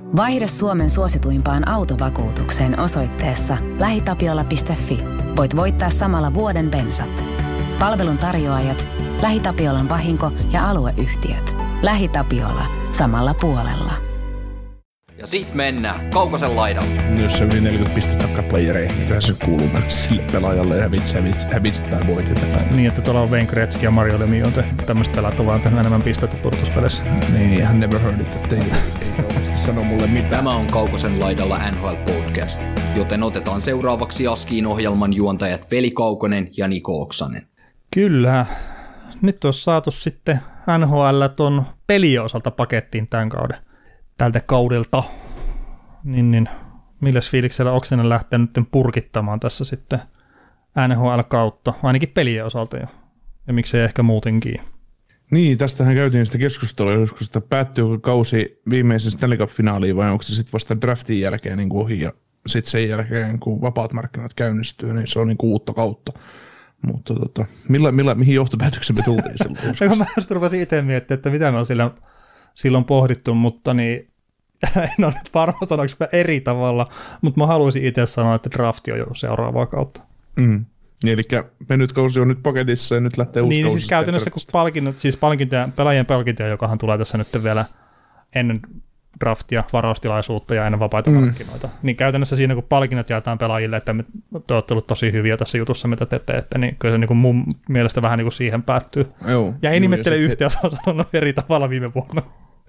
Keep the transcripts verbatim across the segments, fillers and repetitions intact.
Vaihda Suomen suosituimpaan autovakuutukseen osoitteessa lähitapiola piste fi. Voit voittaa samalla vuoden bensat. Palvelun tarjoajat, LähiTapiolan vahinko- ja alueyhtiöt. LähiTapiola. Samalla puolella. Ja sit mennään Kaukosen laidalle. Jos se yli neljäkymmentä pistettä takkaplayereihin, niin kyllä se kuuluu mennä sille pelaajalle ja hävitsi, hävitsi, hävitsi tai voitit. Niin, että tuolla on Wayne Gretzky ja Mario Lemieux on tehnyt tämmöistä pelät, vaan tehnyt enemmän pistettä purtuspeleissä. Niin, hän never heard it, että ei, ei oikeasti sano mulle mitään. Tämä on Kaukosen laidalla N H L Podcast, joten otetaan seuraavaksi Askiin ohjelman juontajat Veli Kaukonen ja Niko Oksanen. Kyllä. Nyt on saatu sitten N H L ton pelien osalta pakettiin tämän kauden. Tältä kaudelta, niin, niin milläs fiiliksellä Oksanen lähtee nyt purkittamaan tässä sitten N H L-kautta, ainakin pelien osalta jo, ja miksei ehkä muutenkin. Niin, tästähän käytiin sitä keskustelua joskus, että päättyykö kausi viimeisen Stanley Cup-finaaliin vai onko se sitten vasta draftin jälkeen niin kuin ohi ja sitten sen jälkeen kun vapaat markkinat käynnistyy, niin se on niin kuin uutta kautta. Mutta tota, millä, millä, mihin johtopäätöksen me tultiin silloin? Mä just rupesin itse miettimään, että mitä me on silloin, silloin pohdittu, mutta niin, en ole nyt varma sanoinko eri tavalla, mutta mä haluaisin itse sanoa, että drafti on jo seuraavaa kautta. Mm. Eli mennyt kausi on nyt paketissa ja nyt lähtee uusi niin, kausi. Niin siis käytännössä kun palkinnot, siis palkintoja, pelaajien palkintoja, jokahan tulee tässä nyt vielä ennen draftia, varaustilaisuutta ja ennen vapaita mm. markkinoita, niin käytännössä siinä kun palkinnot jaetaan pelaajille, että me, te olette ollut tosi hyviä tässä jutussa, mitä te teette, niin kyllä se niin kuin mun mielestä vähän niin kuin siihen päättyy. Joo, ja ei nimettele yhtään, sit... se on sanonut eri tavalla viime vuonna.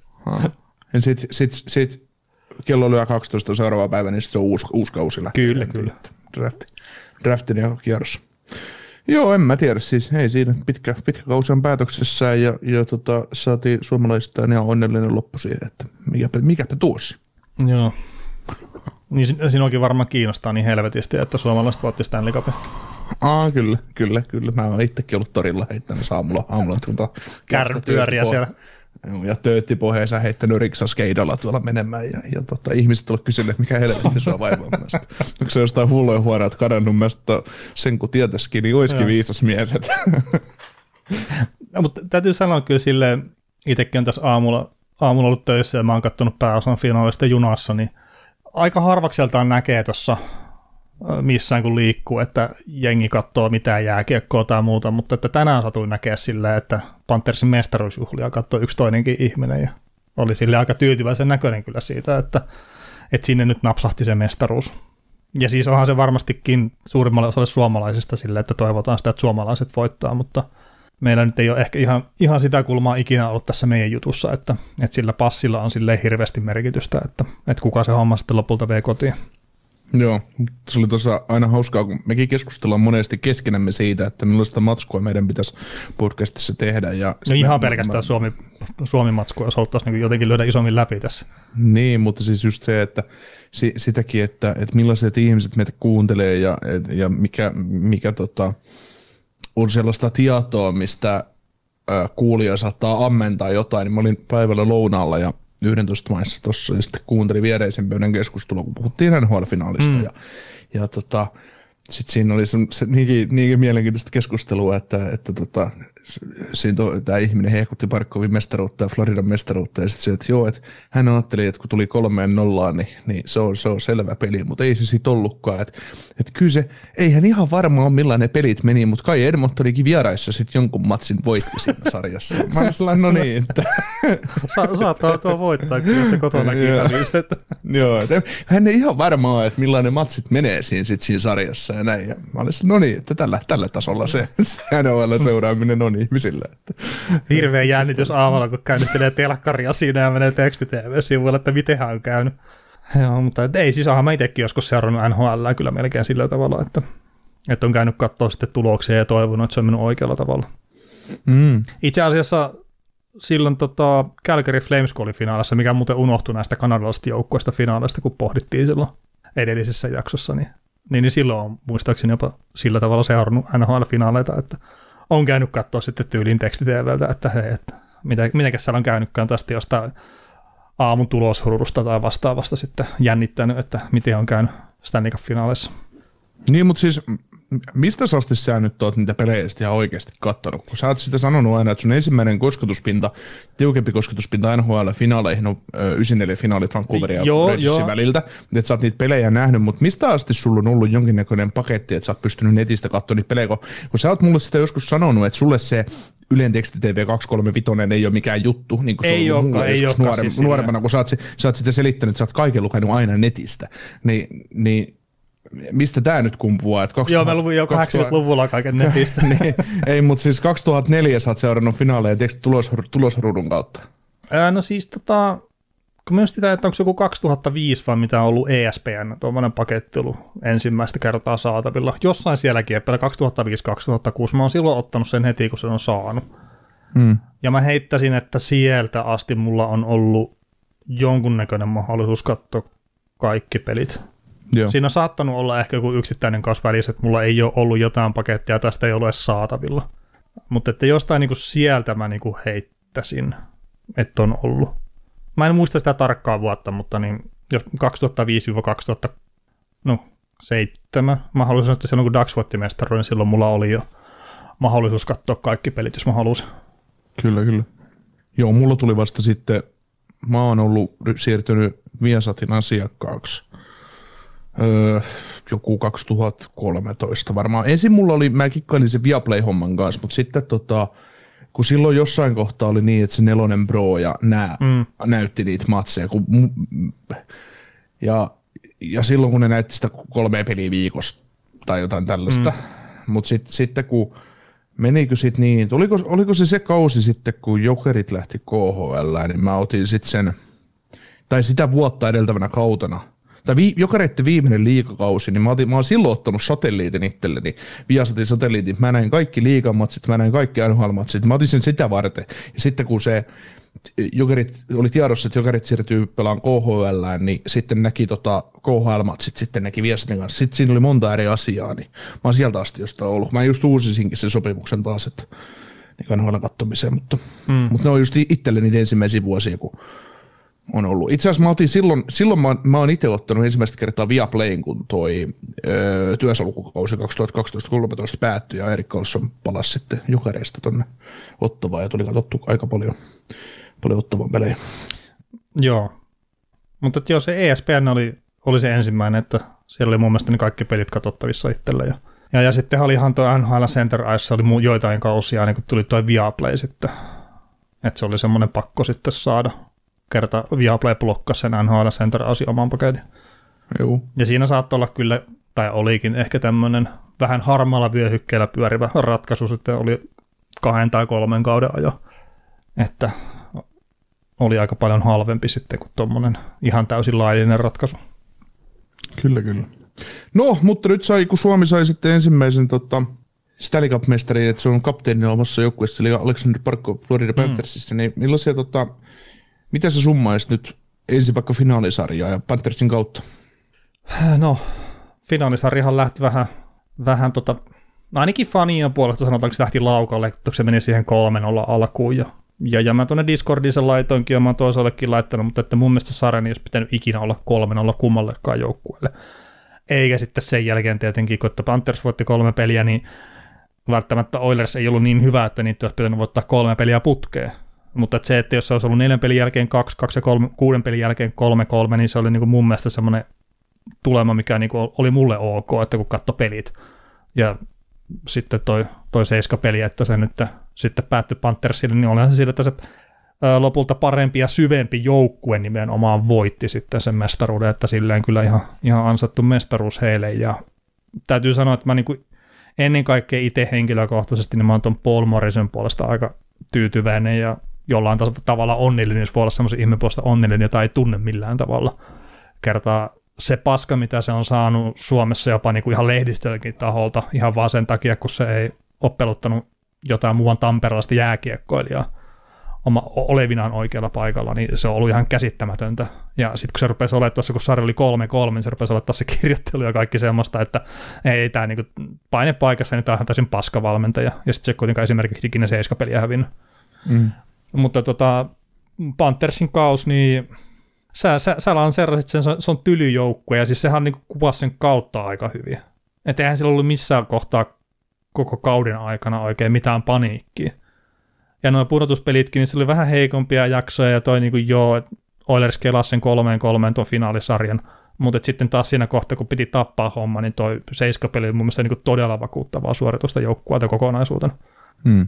Ja sitten sit, sit, kello lyö kaksitoista seuraava päivä, niin sitten se on uusi, uusi kausi lähtee. Kyllä, kyllä. Drafti. Draftin ja kierros. Joo, en mä tiedä. Siis hei, siinä pitkä, pitkä kausi on päätöksessä ja, ja tota, saatiin suomalaistaan ihan onnellinen loppu siihen, että mikäpä, mikäpä tuossa. Joo. Niin sinuakin varmaan kiinnostaa niin helvetisti, että suomalaiset voitti Stanley Cupin. Aa, kyllä, kyllä, kyllä. Mä oon itsekin ollut torilla heittänyt aamulla. aamulla tuota, Kärrypyöriä siellä. Ja tööttipohjeensa heittänyt riksaskeidalla tuolla menemään. Ja, ja tota, ihmiset ovat kysyneet, mikä helvetti sua vaivaa. Onko se jostain hulloja huoneet kadannut mielestä sen, kun tietäisikin, niin olisikin viisas mies. No, mutta täytyy sanoa kyllä silleen, itsekin on tässä aamulla, aamulla ollut töissä ja mä oon katsonut pääosan finaalista junassa, niin aika harvakseltaan näkee tuossa missään kun liikkuu, että jengi katsoo mitään jääkiekkoa tai muuta, mutta että tänään satuin näkeä silleen, että Panthersin mestaruusjuhlia katsoi yksi toinenkin ihminen ja oli sille aika tyytyväisen näköinen kyllä siitä, että, että sinne nyt napsahti se mestaruus. Ja siis onhan se varmastikin suurimmalle osalle suomalaisista silleen, että toivotaan sitä, että suomalaiset voittaa, mutta meillä nyt ei ole ehkä ihan, ihan sitä kulmaa ikinä ollut tässä meidän jutussa, että, että sillä passilla on silleen hirveästi merkitystä, että, että kuka se homma sitten lopulta vei kotiin. Joo, se oli tuossa aina hauskaa, kun mekin keskustellaan monesti keskenämme siitä, että millaista matskua meidän pitäisi podcastissa tehdä. Ja no ihan pelkästään mä... Suomi, Suomi-matskua, jos haluttaisiin niin jotenkin löydä isommin läpi tässä. Niin, mutta siis just se, että si, sitäkin, että, että millaiset ihmiset meitä kuuntelee ja, et, ja mikä, mikä tota, on sellaista tietoa, mistä ä, kuulija saattaa ammentaa jotain, niin mä olin päivällä lounaalla ja yhdentoista maissa tuossa ja sitten kuuntelin viereisen pöydän keskustelua, kun puhuttiin N H L-finaalista mm. ja, ja tota, sitten siinä oli se, se niinkin, niinkin mielenkiintoista keskustelua, että, että tota, siinä tämä ihminen hehkutti Barkovin mestaruutta ja Floridan mestaruutta ja sitten se, että joo, että hän ajatteli, että kun tuli kolmeen nollaan, niin, niin se, on, se on selvä peli, mutta ei se siitä ollutkaan, että, että kyllä se, eihän ihan varma ole millainen pelit meni, mutta kai Edmontonikin vieraissa sitten jonkun matsin voitti siinä sarjassa. Mä olen sellainen, no niin, että... Sa- saattaa tuo voittaa, kyllä se kotonakin kävisi. Joo, että hän ei ihan varmaa, että millainen matsit menee siinä, sit siinä sarjassa ja näin. Ja mä olin no niin, että tällä, tällä tasolla se N H L-seuraaminen on ihmisillä. Että. Hirveän jännitys aamulla, kun käynnistelee telkkaria siinä ja menee teksti T V-sivuille, että miten on käynyt. Joo, mutta ei, siis onhan mä itsekin joskus seurannut N H L kyllä melkein sillä tavalla, että, että on käynyt katsoa sitten tuloksia ja toivonut, että se on mennyt oikealla tavalla. Mm. Itse asiassa silloin tota, Calgary Flames oli finaalissa, mikä muuten unohtui näistä kanadalaisista joukkueista finaalista, kun pohdittiin silloin edellisessä jaksossa, niin, niin, niin silloin on muistaakseni jopa sillä tavalla seurannut N H L-finaaleita, että on käynyt katsoa sitten tyylin teksti-tvltä, että hei, että mitä, mitenkäs siellä on käynytkään tästä jostain aamun tuloshurusta tai vastaavasta sitten jännittänyt, että miten on käynyt Stanley Cup-finaaleissa. Niin, mutta siis mistä sä asti sä nyt oot niitä pelejä ihan oikeasti kattanut? Kun sä oot sitä sanonut aina, että sun ensimmäinen kosketuspinta, tiukempi kosketuspinta N H L-finaaleihin on yhdeksänkymmentäneljä-finaalit Vancouverin ja Rangersin väliltä, että sä oot niitä pelejä nähnyt, mutta mistä asti sulla on ollut jonkinnäköinen paketti, että sä oot pystynyt netistä katsoa niitä pelejä, kun, kun sä oot mulle sitä joskus sanonut, että sulle se Ylen teksti T V kaksisataakolmekymmentäviisi ei ole mikään juttu, niin kuin se ei on ollut ei mulle nuorem, siis nuorempana, kun sä oot, sä oot sitä selittänyt, että sä oot kaiken lukenut aina netistä, niin, niin mistä tää nyt kumpuaa? Että kaksituhatta, Joo, mä luvin jo kahdeksankymmentäluvulla kaiken netistä. niin, ei, mutta siis kaksituhattaneljä sä oot seurannut finaaleja, tiedätkö tulos, tulosruudun kautta? Ää, no siis tota, kun myös sitä, että onko se joku kaksituhattaviisi vai mitä on ollut E S P N, tuommoinen paketti ollut ensimmäistä kertaa saatavilla. Jossain sielläkin, että kaksituhattaviisi kaksituhattakuusi, mä oon silloin ottanut sen heti, kun sen on saanut. Mm. Ja mä heittäisin, että sieltä asti mulla on ollut jonkunnäköinen mahdollisuus katsoa kaikki pelit. Joo. Siinä on saattanut olla ehkä joku yksittäinen kanssa välissä, että mulla ei ole ollut jotain pakettia, tästä ei ole edes saatavilla. Mutta että jostain niinku sieltä mä niinku heittäisin, että on ollut. Mä en muista sitä tarkkaa vuotta, mutta niin, jos kaksituhattaviisi kaksituhattaseitsemän mä haluaisin, että silloin kun Ducks voitti mestaruuden, niin silloin mulla oli jo mahdollisuus katsoa kaikki pelit, jos mä halusin. Kyllä, kyllä. Joo, mulla tuli vasta sitten, mä oon ollut siirtynyt Viasatin asiakkaaksi. Öö, joku kaksituhattakolmetoista varmaan. Ensin mulla oli, mä kikkailin sen Viaplay-homman kanssa, mutta sitten tota, kun silloin jossain kohtaa oli niin, että se Nelonen Pro ja nää mm. näytti niitä matseja. Kun, ja, ja silloin kun ne näytti sitä kolmea peliä viikossa tai jotain tällaista, mm. mutta sit, sitten kun menikö sitten niin, oliko, oliko se se kausi sitten, kun Jokerit lähti K H L, niin mä otin sitten sen, tai sitä vuotta edeltävänä kautena, tai vi, Jokereitten viimeinen liigakausi, niin mä, otin, mä oon silloin ottanut satelliitin itselleni, Viasatin satelliitin, mä näin kaikki liigamatsit, mä näin kaikki N H L-matsit, mä otin sen sitä varten, ja sitten kun se Jokerit, oli tiedossa, että Jokerit siirtyy pelaan K H L:ään, niin sitten näki tota K H L-matsit, sitten näki Viasatin kanssa, sitten siinä oli monta eri asiaa, niin mä oon sieltä asti jostain ollut, mä just uusisinkin sen sopimuksen taas, että niin N H L katsomiseen, mutta, mm. mutta ne on just itselle niitä ensimmäisiä vuosia, kun on ollut. Itse asiassa mä otin silloin, silloin mä, mä oon itse ottanut ensimmäistä kertaa Viaplayn, kun toi öö, työsulkukausi kaksituhattakaksitoista kolmetoista päättyi ja Erik Karlsson palasi sitten Jokereista tonne Ottavaan ja tuli katsottu aika paljon, paljon Ottavan pelejä. Joo, mutta jos se E S P N oli, oli se ensimmäinen, että siellä oli mun mielestä kaikki pelit katsottavissa itsellä. Ja, ja, ja sitten oli ihan tuo N H L Center Ice, oli joitain kausia, niin kun tuli tuo Viaplay sitten, että se oli semmoinen pakko sitten saada. Kerta Viaplay blokkasi sen N H L Center Asi oman paketin. Joo. Ja siinä saattoi olla kyllä, tai olikin ehkä tämmöinen vähän harmaalla vyöhykkeellä pyörivä ratkaisu, sitten oli kahden tai kolmen kauden ajo, että oli aika paljon halvempi sitten kuin tuommoinen ihan täysin laillinen ratkaisu. Kyllä, kyllä. No, mutta nyt sai, kun Suomi sai sitten ensimmäisen tota, Stanley Cup-mestariin, että se on kapteenina omassa joukkueessa, eli Alexander Barkov Florida Panthersissa, mm. niin millaisia tota, mitä sä summaisit nyt ensin vaikka finaalisarjaa ja Panthersin kautta? No, finaalisarjahan lähti vähän, vähän tota, ainakin fanien puolesta sanotaanko, että se lähti laukalle, että se meni siihen kolmen olla alkuun. Ja, ja, ja mä tuonne Discordiin sen laitoinkin ja mä oon toisellekin laittanut, mutta että mun mielestä sarjani ei olisi pitänyt ikinä olla kolmen olla kummallekaan joukkueelle. Eikä sitten sen jälkeen tietenkin, kun että Panthers voitti kolme peliä, niin välttämättä Oilers ei ollut niin hyvä, että niitä olisi pitänyt voittaa kolme peliä putkeen. Mutta että se, että jos se olisi ollut neljän pelin jälkeen kaksi, kaksi ja kolme, kuuden pelin jälkeen kolme, kolme, niin se oli niin kuin mun mielestä semmoinen tulema, mikä niin kuin oli mulle ok, että kun katsoi pelit. Ja sitten toi, toi seiska peli, että se nyt sitten päättyi Panthersille, niin olihan se sillä, että se ää, lopulta parempi ja syvempi joukkue nimenomaan voitti sitten sen mestaruuden, että silleen kyllä ihan, ihan ansattu mestaruus heille. Ja täytyy sanoa, että mä niin kuin ennen kaikkea itse henkilökohtaisesti, niin mä oon ton Paul Morrison puolesta aika tyytyväinen ja jollain tavalla onnellinen, jos voi olla semmoisen ihmeen puolesta onnellinen, jota ei tunne millään tavalla. Kertaa se paska, mitä se on saanut Suomessa jopa niin kuin ihan lehdistölläkin taholta, ihan vaan sen takia, kun se ei ole peluttanut jotain muuan tamperelaista jääkiekkoilijaa oma olevinaan oikealla paikalla, niin se on ollut ihan käsittämätöntä. Ja sitten kun se rupesi olemaan tuossa, kun sarja oli kolme kolme, niin se rupesi olemaan taas se kirjoittelu ja kaikki semmoista, että ei tämä niin painepaikassa, niin tämä on ihan täysin paskavalmentaja. Ja sitten se kuitenkaan esimerkiksi ikinä seiskapeliä hävinnyt. Mm. Mutta tota, Panthersin kaus, niin sä, sä, sä lanseerasit sen, se on tylyjoukkue, ja siis sehän niin kuvasi sen kautta aika hyvin. Että eihän sillä ollut missään kohtaa koko kauden aikana oikein mitään paniikkiä. Ja nuo pudotuspelitkin, niin se oli vähän heikompia jaksoja, ja toi niin kuin joo, Oilers kelasi sen kolmeen kolmeen tuon finaalisarjan, mutta sitten taas siinä kohtaa, kun piti tappaa homma, niin toi seiskapeli oli mun mielestä niin kuin todella vakuuttavaa suoritusta joukkueelta kokonaisuutena. Hmm.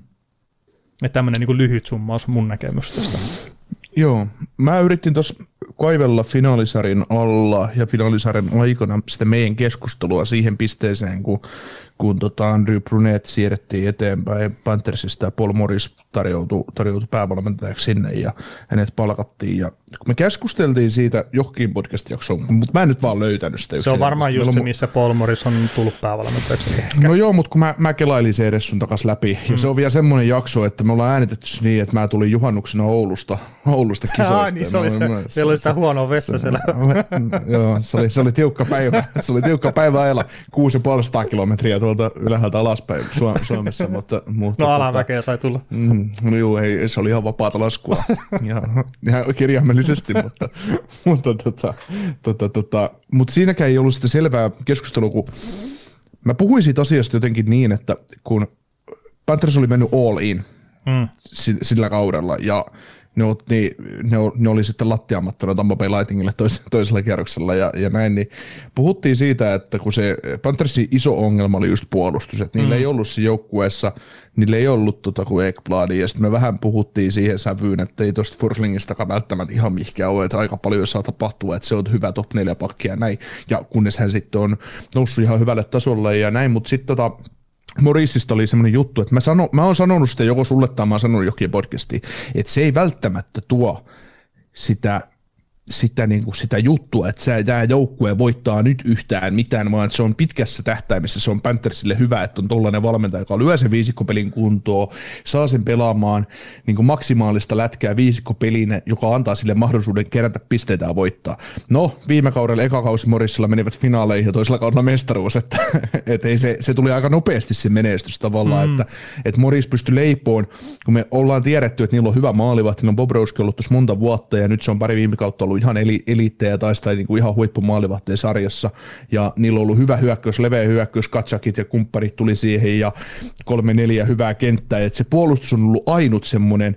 Että tämmöinen niin kuin lyhyt summaus mun näkemys tästä. Joo, mä yritin tuossa kaivella finaalisarjan alla ja finaalisarjan aikana sitä meidän keskustelua siihen pisteeseen, kun, kun tota Andrew Brunette siirrettiin eteenpäin Panthersista ja Paul Morris tarjoutui, tarjoutui päävalmentajaksi sinne ja hänet palkattiin. Ja kun me keskusteltiin siitä johonkin podcast-jaksoon, mutta mä en nyt vaan löytänyt sitä. Se on varmaan just se, mu- missä Paul Morris on tullut päävalmentajaksi. No joo, mutta kun mä, mä kelailin se edes sun takas läpi, ja mm. se on vielä semmoinen jakso, että me ollaan äänitetty niin, että mä tulin juhannuksena Oulusta, Oulusta kisoista. Aa, niin se oli, se, siellä oli sitä huonoa vettä siellä. Joo, se oli, se oli tiukka päivä, se oli tiukka päivä ajalla kuusi ja puoli sataa kilometriä tuolta ylhäältä alaspäin Suomessa. Mutta, mutta, no alamäkeä tota, sai tulla. Mm, no joo, ei, se oli ihan vapaata laskua, ihan, ihan kirjaimellisesti, mutta, mutta, tota, tota, tota, mutta siinäkään ei ollut sitä selvää keskustelua, kun mä puhuin siitä asiasta jotenkin niin, että kun Panthers oli mennyt all in mm. sillä kaudella, ja ne, ne, ne, ne oli sitten lattiamattona Tampa Bay Lightningille tois, toisella kierroksella ja, ja näin, niin puhuttiin siitä, että kun se Panthersin iso ongelma oli just puolustus, että niillä mm. ei ollut se joukkueessa, niillä ei ollut tota kuin Ekbladia, ja sitten me vähän puhuttiin siihen sävyyn, että ei tuosta Forslingistakaan välttämättä ihan mihinkään ole, että aika paljon saa tapahtua, että se on hyvä top neljä pakki ja näin, ja kunnes hän sitten on noussut ihan hyvälle tasolle ja näin, mutta sitten tota Morrisista oli semmoinen juttu, että mä, sano, mä oon sanonut sitä joko sulle tai mä oon sanonut jokin podcastiin, että se ei välttämättä tuo sitä, sitä, niin kuin sitä juttua, että sä tämä joukkue voittaa nyt yhtään mitään, vaan se on pitkässä tähtäimessä, se on Panthersille hyvä, että on tollainen valmentaja, joka lyö sen viisikkopelin kuntoon, saa sen pelaamaan niin kuin maksimaalista lätkää viisikkopeliin, joka antaa sille mahdollisuuden kerätä pisteitä ja voittaa. No, viime kaudella eka kausi Morrisilla menivät finaaleihin ja toisella kaudella mestaruus, että, että ei se, se tuli aika nopeasti se menestys tavallaan, mm. että, että Morris pystyi leipoon, kun me ollaan tiedetty, että niillä on hyvä maalivahti, on Bobrovski ollut tuossa monta vuotta ja nyt se on pari viime kautta ollut ihan eli, eliittejä tai sitä niin kuin ihan huippumaalivahteja sarjassa, ja niillä on ollut hyvä hyökkäys, leveä hyökkäys, Katsakit ja kumppanit tuli siihen, ja kolme neljä hyvää kenttää, että se puolustus on ollut ainut semmoinen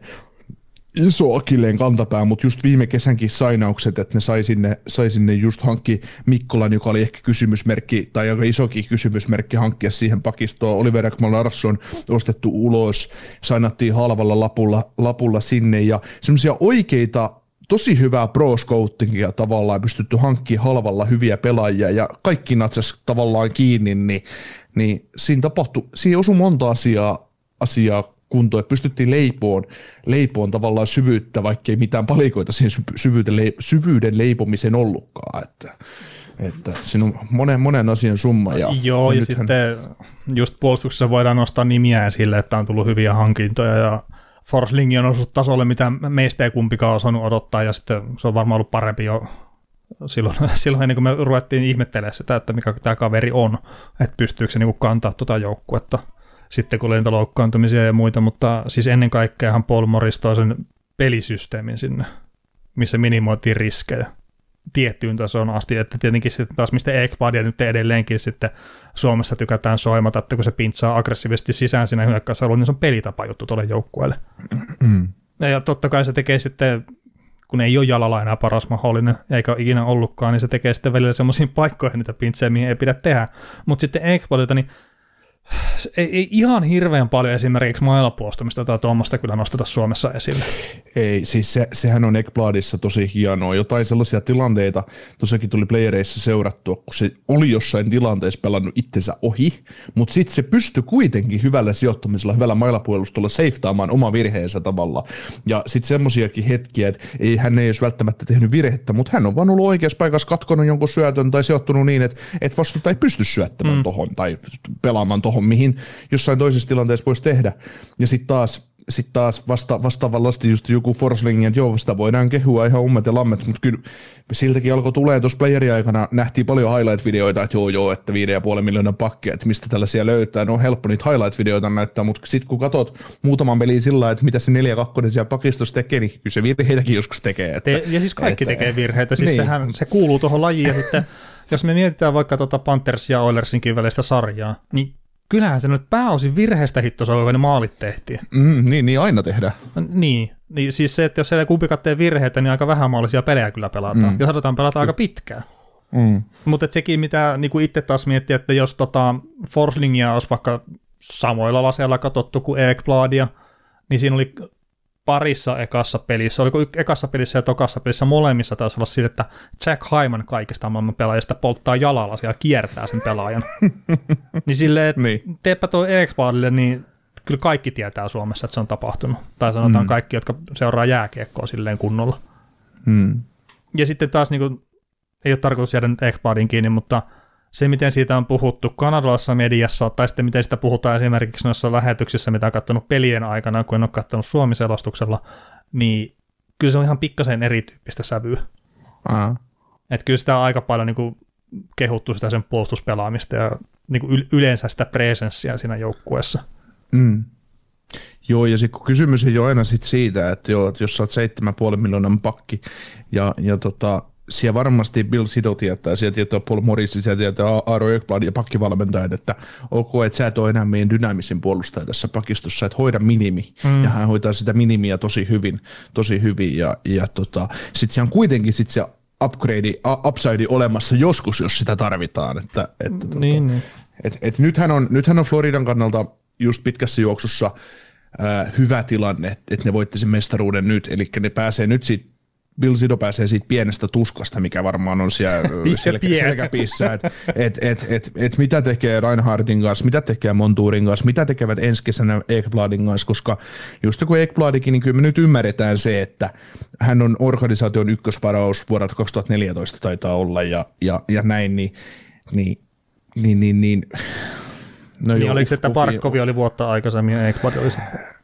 iso akilleen kantapää, mutta just viime kesänkin sainaukset, että ne sai sinne, sai sinne just hankki Mikkolan, joka oli ehkä kysymysmerkki, tai aika isokin kysymysmerkki hankkia siihen pakistoon. Oliver Ekman-Larsson ostettu ulos, sainattiin halvalla lapulla, lapulla sinne, ja semmoisia oikeita tosi hyvää pro-scoutingia tavallaan pystytty hankkimaan halvalla hyviä pelaajia ja kaikki natsas tavallaan kiinni, niin, niin siinä tapahtui, siinä osui monta asiaa, asiaa kuntoon, että pystyttiin leipoon, leipoon tavallaan syvyyttä, vaikkei mitään palikoita siihen syvyyden, syvyyden leipomiseen ollutkaan, että, että siinä on monen, monen asian summa. Ja joo, ja nythän sitten just puolustuksessa voidaan nostaa nimiä esille, että on tullut hyviä hankintoja ja Forsling on noussut tasolle, mitä meistä ei kumpikaan osannut odottaa, ja sitten se on varmaan ollut parempi jo silloin, silloin ennen kuin me ruvettiin ihmettelemään sitä, että mikä tämä kaveri on, että pystyykö se niinku kantaa tuota joukkuetta sitten kun oli niitä loukkaantumisia ja muita, mutta siis ennen kaikkeahan Paul Morris toi sen pelisysteemin sinne, missä minimoitiin riskejä tiettyyn tasoon asti, että tietenkin sitten taas mistä Ekbladia nyt edelleenkin sitten Suomessa tykätään soimata, että kun se pintsaa aggressiivisesti sisään siinä hyökkäysalueella, niin se on pelitapa juttu tuolle joukkueelle. Mm. Ja totta kai se tekee sitten, kun ei ole jalalla enää paras mahdollinen, eikä ole ikinä ollutkaan, niin se tekee sitten välillä semmoisiin paikkoihin niitä pintsejä, mihin ei pidä tehdä. Mutta sitten Ekbladilta, niin ei, ei ihan hirveän paljon esimerkiksi mailapuolustamista tai tuommoista kyllä nosteta Suomessa esille. Ei, siis se, sehän on Ekbladissa tosi hienoa. Jotain sellaisia tilanteita tosiaankin tuli playereissa seurattua, kun se oli jossain tilanteessa pelannut itsensä ohi, mutta sitten se pystyi kuitenkin hyvällä sijoittamisella, hyvällä mailapuolustolla seiftaamaan oma virheensä tavalla. Ja sitten semmoisiakin hetkiä, että ei, hän ei olisi välttämättä tehnyt virhettä, mutta hän on vaan ollut oikeassa paikassa katkonut jonkun syötön tai sijoittunut niin, että et vastuuta ei pysty syöttämään mm. tohon tai pelaamaan tohon, mihin jossain toisessa tilanteessa voisi tehdä. Ja sitten taas, sit taas vasta, vastaavallasti just joku Forsling, että joo, sitä voidaan kehua ihan ummet ja lammet, mutta kyllä siltäkin alkoi tulee tuossa playeri-aikana, nähtiin paljon highlight-videoita, että joo joo, että viiden ja puolen miljoonan pakkia, että mistä tällaisia löytää, no on helppo niitä highlight-videoita näyttää, mutta sitten kun katsot muutaman peliin sillä että mitä se neljä kakkonen siellä pakistossa tekee, niin kyllä se virheitäkin joskus tekee. Että, Te, ja siis kaikki että, tekee virheitä, siis niin. sehän, se kuuluu tuohon lajiin, ja sitten jos me mietitään vaikka tuota Panthers ja Oilersinkin välistä sarjaa, niin kyllähän se nyt pääosin virheestä hittosa, kun ne maalit tehtiin. Mm, niin, niin aina tehdään. Niin. niin, siis se, että jos siellä kumpikaan tee virheitä, niin aika vähämaalisia pelejä kyllä pelataan. Mm. Ja saadaan pelata aika pitkään. Mm. Mutta sekin, mitä niin itse taas miettii, että jos tota Forslingia olisi vaikka samoilla laseilla katsottu kuin Ekbladia, niin siinä oli parissa ekassa pelissä, oliko ekassa pelissä ja tokassa pelissä molemmissa taisi olla sille, että Jack Hyman kaikista maailman pelaajista polttaa jalalla ja kiertää sen pelaajan. niin silleen, että niin. teepä toi Ekbladille, niin kyllä kaikki tietää Suomessa, että se on tapahtunut. Tai sanotaan mm. kaikki, jotka seuraa jääkiekkoa silleen kunnolla. Mm. Ja sitten taas niin kuin, ei ole tarkoitus jäädä nyt Ekbladin kiinni, mutta se, miten siitä on puhuttu kanadalaisessa mediassa, tai sitten miten sitä puhutaan esimerkiksi noissa lähetyksissä, mitä on katsonut pelien aikana, kun en ole katsonut Suomi-selostuksella, niin kyllä se on ihan pikkasen erityyppistä sävyä. Uh-huh. Että kyllä sitä on aika paljon niin kuin kehuttu sitä sen puolustuspelaamista ja niin kuin yleensä sitä presenssiä siinä joukkueessa. Mm. Joo, ja sitten kun kysymys ei ole aina sit siitä, että, joo, että jos sä oot seitsemän pilkku viisi miljoonan pakki, ja, ja tota, siellä varmasti Bill Sido tietää, siellä tietää Paul Morris, siellä tietää Aaro Ekblad ja pakkivalmentajat, että ok, että sä et ole enää meidän dynaamisin puolustaja tässä pakistossa, että hoida minimi, mm. ja hän hoitaa sitä minimiä tosi hyvin, tosi hyvin, ja, ja tota, sitten se on kuitenkin sit se upgrade, upside olemassa joskus, jos sitä tarvitaan, että, että tota, niin, niin. Et, et nythän, on, nythän on Floridan kannalta just pitkässä juoksussa ää, hyvä tilanne, että et ne voitti sen mestaruuden nyt, eli ne pääsee nyt siitä, Bill Sido pääsee siitä pienestä tuskasta, mikä varmaan on siellä selkä, selkäpiissä, että et, et, et, et mitä tekee Reinhardtin kanssa, mitä tekee Montourin kanssa, mitä tekevät ensi kesänä Ekbladin kanssa, koska just kun Ekbladikin, niin kyllä me nyt ymmärretään se, että hän on organisaation ykkösvaraus vuodelta kaksituhattaneljätoista taitaa olla ja, ja, ja näin, niin, niin, niin, niin, niin no niin joo, oliko se, että Barkovi oli vuotta aikaisemmin ja Ekblad oli se?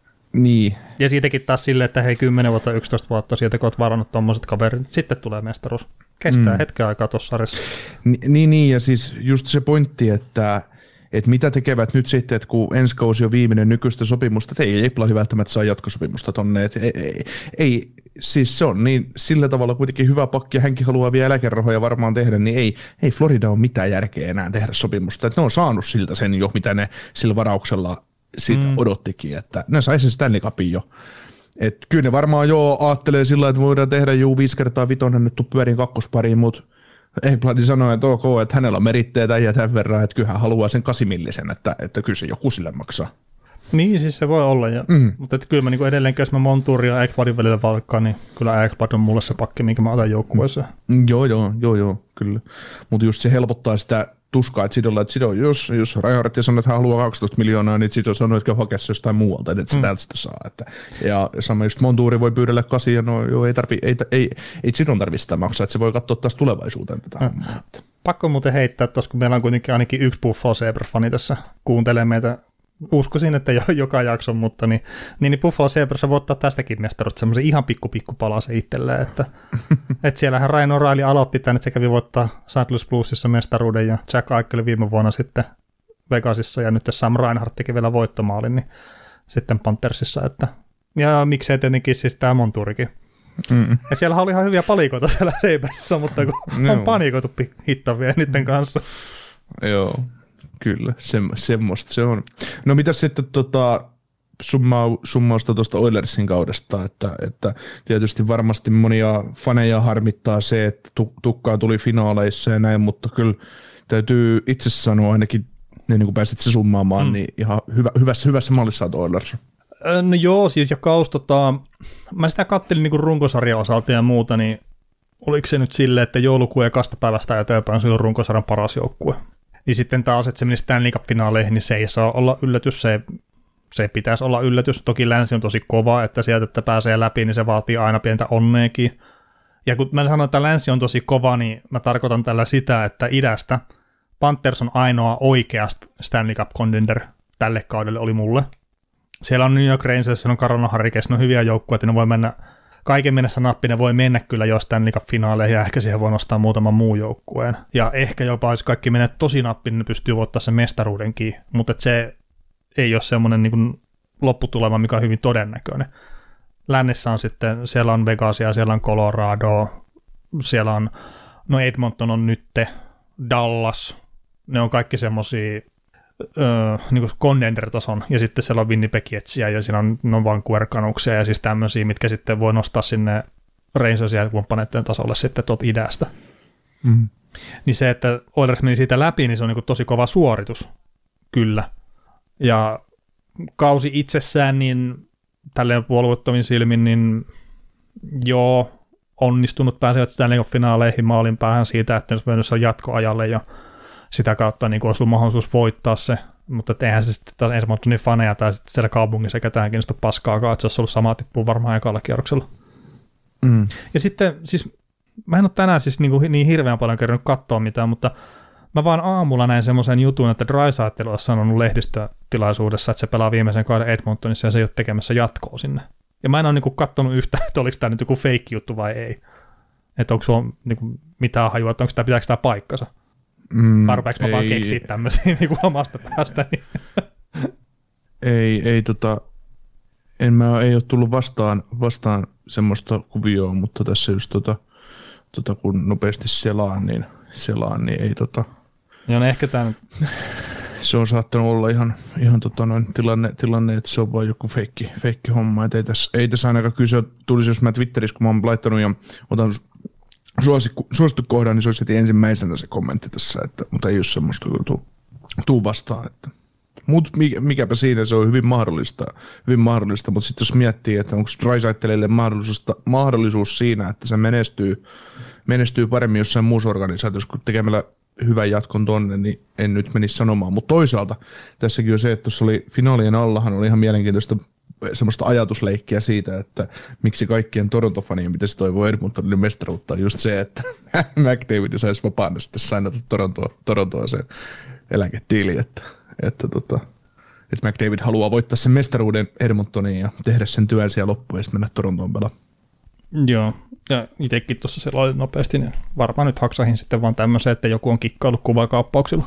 Niin. Ja siitäkin taas silleen, että hei kymmenen vuotta, yksitoista vuotta sieltä, kun olet varannut tommoset kaverit, sitten tulee mestaruus. Kestää mm. hetken aikaa tuossa sarjassa. Ni, niin, niin, ja siis just se pointti, että, että mitä tekevät nyt sitten, että kun ensi kausi on viimeinen nykyistä sopimusta, että ei Ekblad välttämättä saa jatkosopimusta tonne, että ei, ei, ei, siis se on niin sillä tavalla kuitenkin hyvä pakki, ja hänkin haluaa vielä eläkerahoja varmaan tehdä, niin ei, ei Florida ole mitään järkeä enää tehdä sopimusta, että ne on saanut siltä sen jo, mitä ne sillä varauksella siitä mm. odottikin, että ne sai sen Stanley Cupin jo. Et kyllä ne varmaan jo aattelee sillä, että voidaan tehdä juu viisi kertaa vitonen nyt pyörin kakkospariin, mutta Ekblad sanoi, että ok, että hänellä on meritteitä ja tämän verran, että kyllä hän haluaa sen kasimillisen, että, että kyllä se joku sille maksaa. Niin, siis se voi olla, ja, mm. mutta että kyllä mä niin edelleen, jos mä Montourin ja Ekbladin välillä valkkaan, niin kyllä Ekblad on mulle se pakki, minkä mä otan joukkueeseen. Mm. Joo, joo, joo, joo, kyllä. Mutta just se helpottaa sitä tuskaa, että Sidolla, että Sido, jos, jos Reinhardt sanoo, että hän haluaa kaksitoista miljoonaa, niin Sido sanoo, että hakea se jostain muualta, että se mm. täältä sitä saa. Että, ja sama just Montouri voi pyydellä kasia, no joo, ei, tarvi, ei, ei, ei Sidon tarvitse sitä maksaa, että se voi katsoa taas tulevaisuuteen tätä. Mm. Pakko muuten heittää tuossa, kun meillä on kuitenkin ainakin yksi Buffalo Sabres-fani tässä kuuntelee meitä. Uskoisin, että jo, joka jakson, mutta niin, niin, niin Buffalo Sabres voi ottaa tästäkin mestaruutta semmoisen ihan pikku pikku palasen itselleen, että, että siellähän Ryan O'Reilly aloitti tämän, että se kävi voittaa Saint Louis Bluesissa mestaruuden ja Jack Eichel viime vuonna sitten Vegasissa ja nyt Sam Reinhart teki vielä voittomaalin, niin sitten Panthersissa, että ja miksei tietenkin siis tämä Montourikin. Mm. Ja siellä oli ihan hyviä palikoita siellä Sabresissa, mutta kun no. on panikoitu hittavia niiden kanssa. Joo. Kyllä, se, semmoista se on. No mitäs sitten tota, summa, summausta tuosta Oilersin kaudesta, että, että tietysti varmasti monia faneja harmittaa se, että tukkaan tuli finaaleissa ja näin, mutta kyllä täytyy itse sanoa ainakin, niin kun pääsit se summaamaan, mm. niin ihan hyvä, hyvässä, hyvässä mallissa on Oilers. No joo, siis ja kaus, tota, mä sitä kattelin niin runkosarjan osalta ja muuta, niin oliko se nyt silleen, että joulukuun ekasta päivästä eteenpäin se on runkosarjan paras joukkue. Niin sitten taas, että se meni Stanley Cup-finaaleihin, niin se ei saa olla yllätys, se, se pitäisi olla yllätys. Toki länsi on tosi kova, että sieltä, että pääsee läpi, niin se vaatii aina pientä onneekin. Ja kun mä sanon, että länsi on tosi kova, niin mä tarkoitan tällä sitä, että idästä Panthers on ainoa oikea Stanley Cup-contender tälle kaudelle oli mulle. Siellä on New York Rangers, siellä on Carolina Hurricanes, ne on hyviä joukkueita, että ne voi mennä kaiken mennessä nappi, ne voi mennä kyllä jo Stanley Cup-finaaleihin ja ehkä siihen voi nostaa muutaman muun joukkueen. Ja ehkä jopa, jos kaikki menee tosi nappi, niin ne pystyy voittamaan sen mestaruudenkin, mutta se ei ole semmoinen niin kuin lopputulema, mikä on hyvin todennäköinen. Lännessä on sitten, siellä on Vegasia, siellä on Colorado, siellä on, no Edmonton on nytte Dallas, ne on kaikki semmosia Öö, niin kuin contender-tason, ja sitten siellä on Winnipeg Jetsiä, ja siinä on, on Vancouver Canucksia, ja siis tämmöisiä, mitkä sitten voi nostaa sinne Rangersia ja kumppaneiden tasolle sitten tuolta idästä. Mm. Niin se, että Oilers meni siitä läpi, niin se on niin kuin tosi kova suoritus, kyllä. Ja kausi itsessään, niin tälleen puolueettomin silmin, niin joo, onnistunut pääsevät Stanley Cup-finaaleihin, mä olin päähän siitä, että olisi mennyt jatkoajalle, ja sitä kautta niin olisi ollut mahdollisuus voittaa se, mutta eihän se sitten taas Edmontonin faneja tai sitten siellä kaupungissa ketään kiinnosta paskaakaan, että se olisi ollut sama tippu varmaan ekalla kierroksella. Mm. Ja sitten, siis mä en ole tänään siis niin, kuin niin hirveän paljon kerännyt katsoa mitään, mutta mä vaan aamulla näin semmoisen jutun, että Draisaitl olisi sanonut lehdistötilaisuudessa, että se pelaa viimeisen kauden Edmontonissa ja se ei ole tekemässä jatkoa sinne. Ja mä en ole niin kuin katsonut yhtään, että oliko tämä nyt joku feikki juttu vai ei. Että onko sulla niin kuin mitään hajua, että onko tämä, pitääkö tämä paikkansa. Mm, Tarpeeksi mä vaan keksiä tämmöisiä niin omasta päästä. Niin. Ei, ei, tota, en mä, ei ole tullut vastaan, vastaan semmoista kuvioa, mutta tässä just tota, tota, kun nopeasti selaan, niin, selaan, niin ei tota... Joo, no ehkä tämän... Se on saattanut olla ihan, ihan tota noin tilanne, tilanne, että se on vaan joku feikki, feikki homma. Et ei, tässä, ei tässä ainakaan kyse tulisi, jos mä Twitterissä, kun mä oon laittanut ja otan suosittu, suosittu kohdan, niin se olisi heti ensimmäisenä se kommentti tässä, että, mutta ei ole semmoista tuu, tuu vastaan. Että. Mut mikäpä siinä, se on hyvin mahdollista, hyvin mahdollista. Mutta sitten jos miettii, että onko Draisaitlille mahdollisuus siinä, että se menestyy, menestyy paremmin jossain muussa organisaatiossa, kun tekemällä hyvän jatkon tonne, niin en nyt menisi sanomaan. Mutta toisaalta tässäkin on se, että tuossa oli finaalien allahan oli ihan mielenkiintoista semmoista ajatusleikkiä siitä, että miksi kaikkien Toronto-fanien pitäisi toivoa Edmontonin mestaruutta, on just se, että McDavid saisi vapaana sitten sainata Torontoa, Torontoa sen eläketiili, että, että, tota, että McDavid haluaa voittaa sen mestaruuden Edmontoniin ja tehdä sen työn siellä loppuun ja sitten mennä Torontoon pelaamaan. Joo, ja itsekin tuossa sellainen nopeasti, niin varmaan nyt haksahin sitten vaan tämmöisen, että joku on kikkaillut kuvakaappauksilla.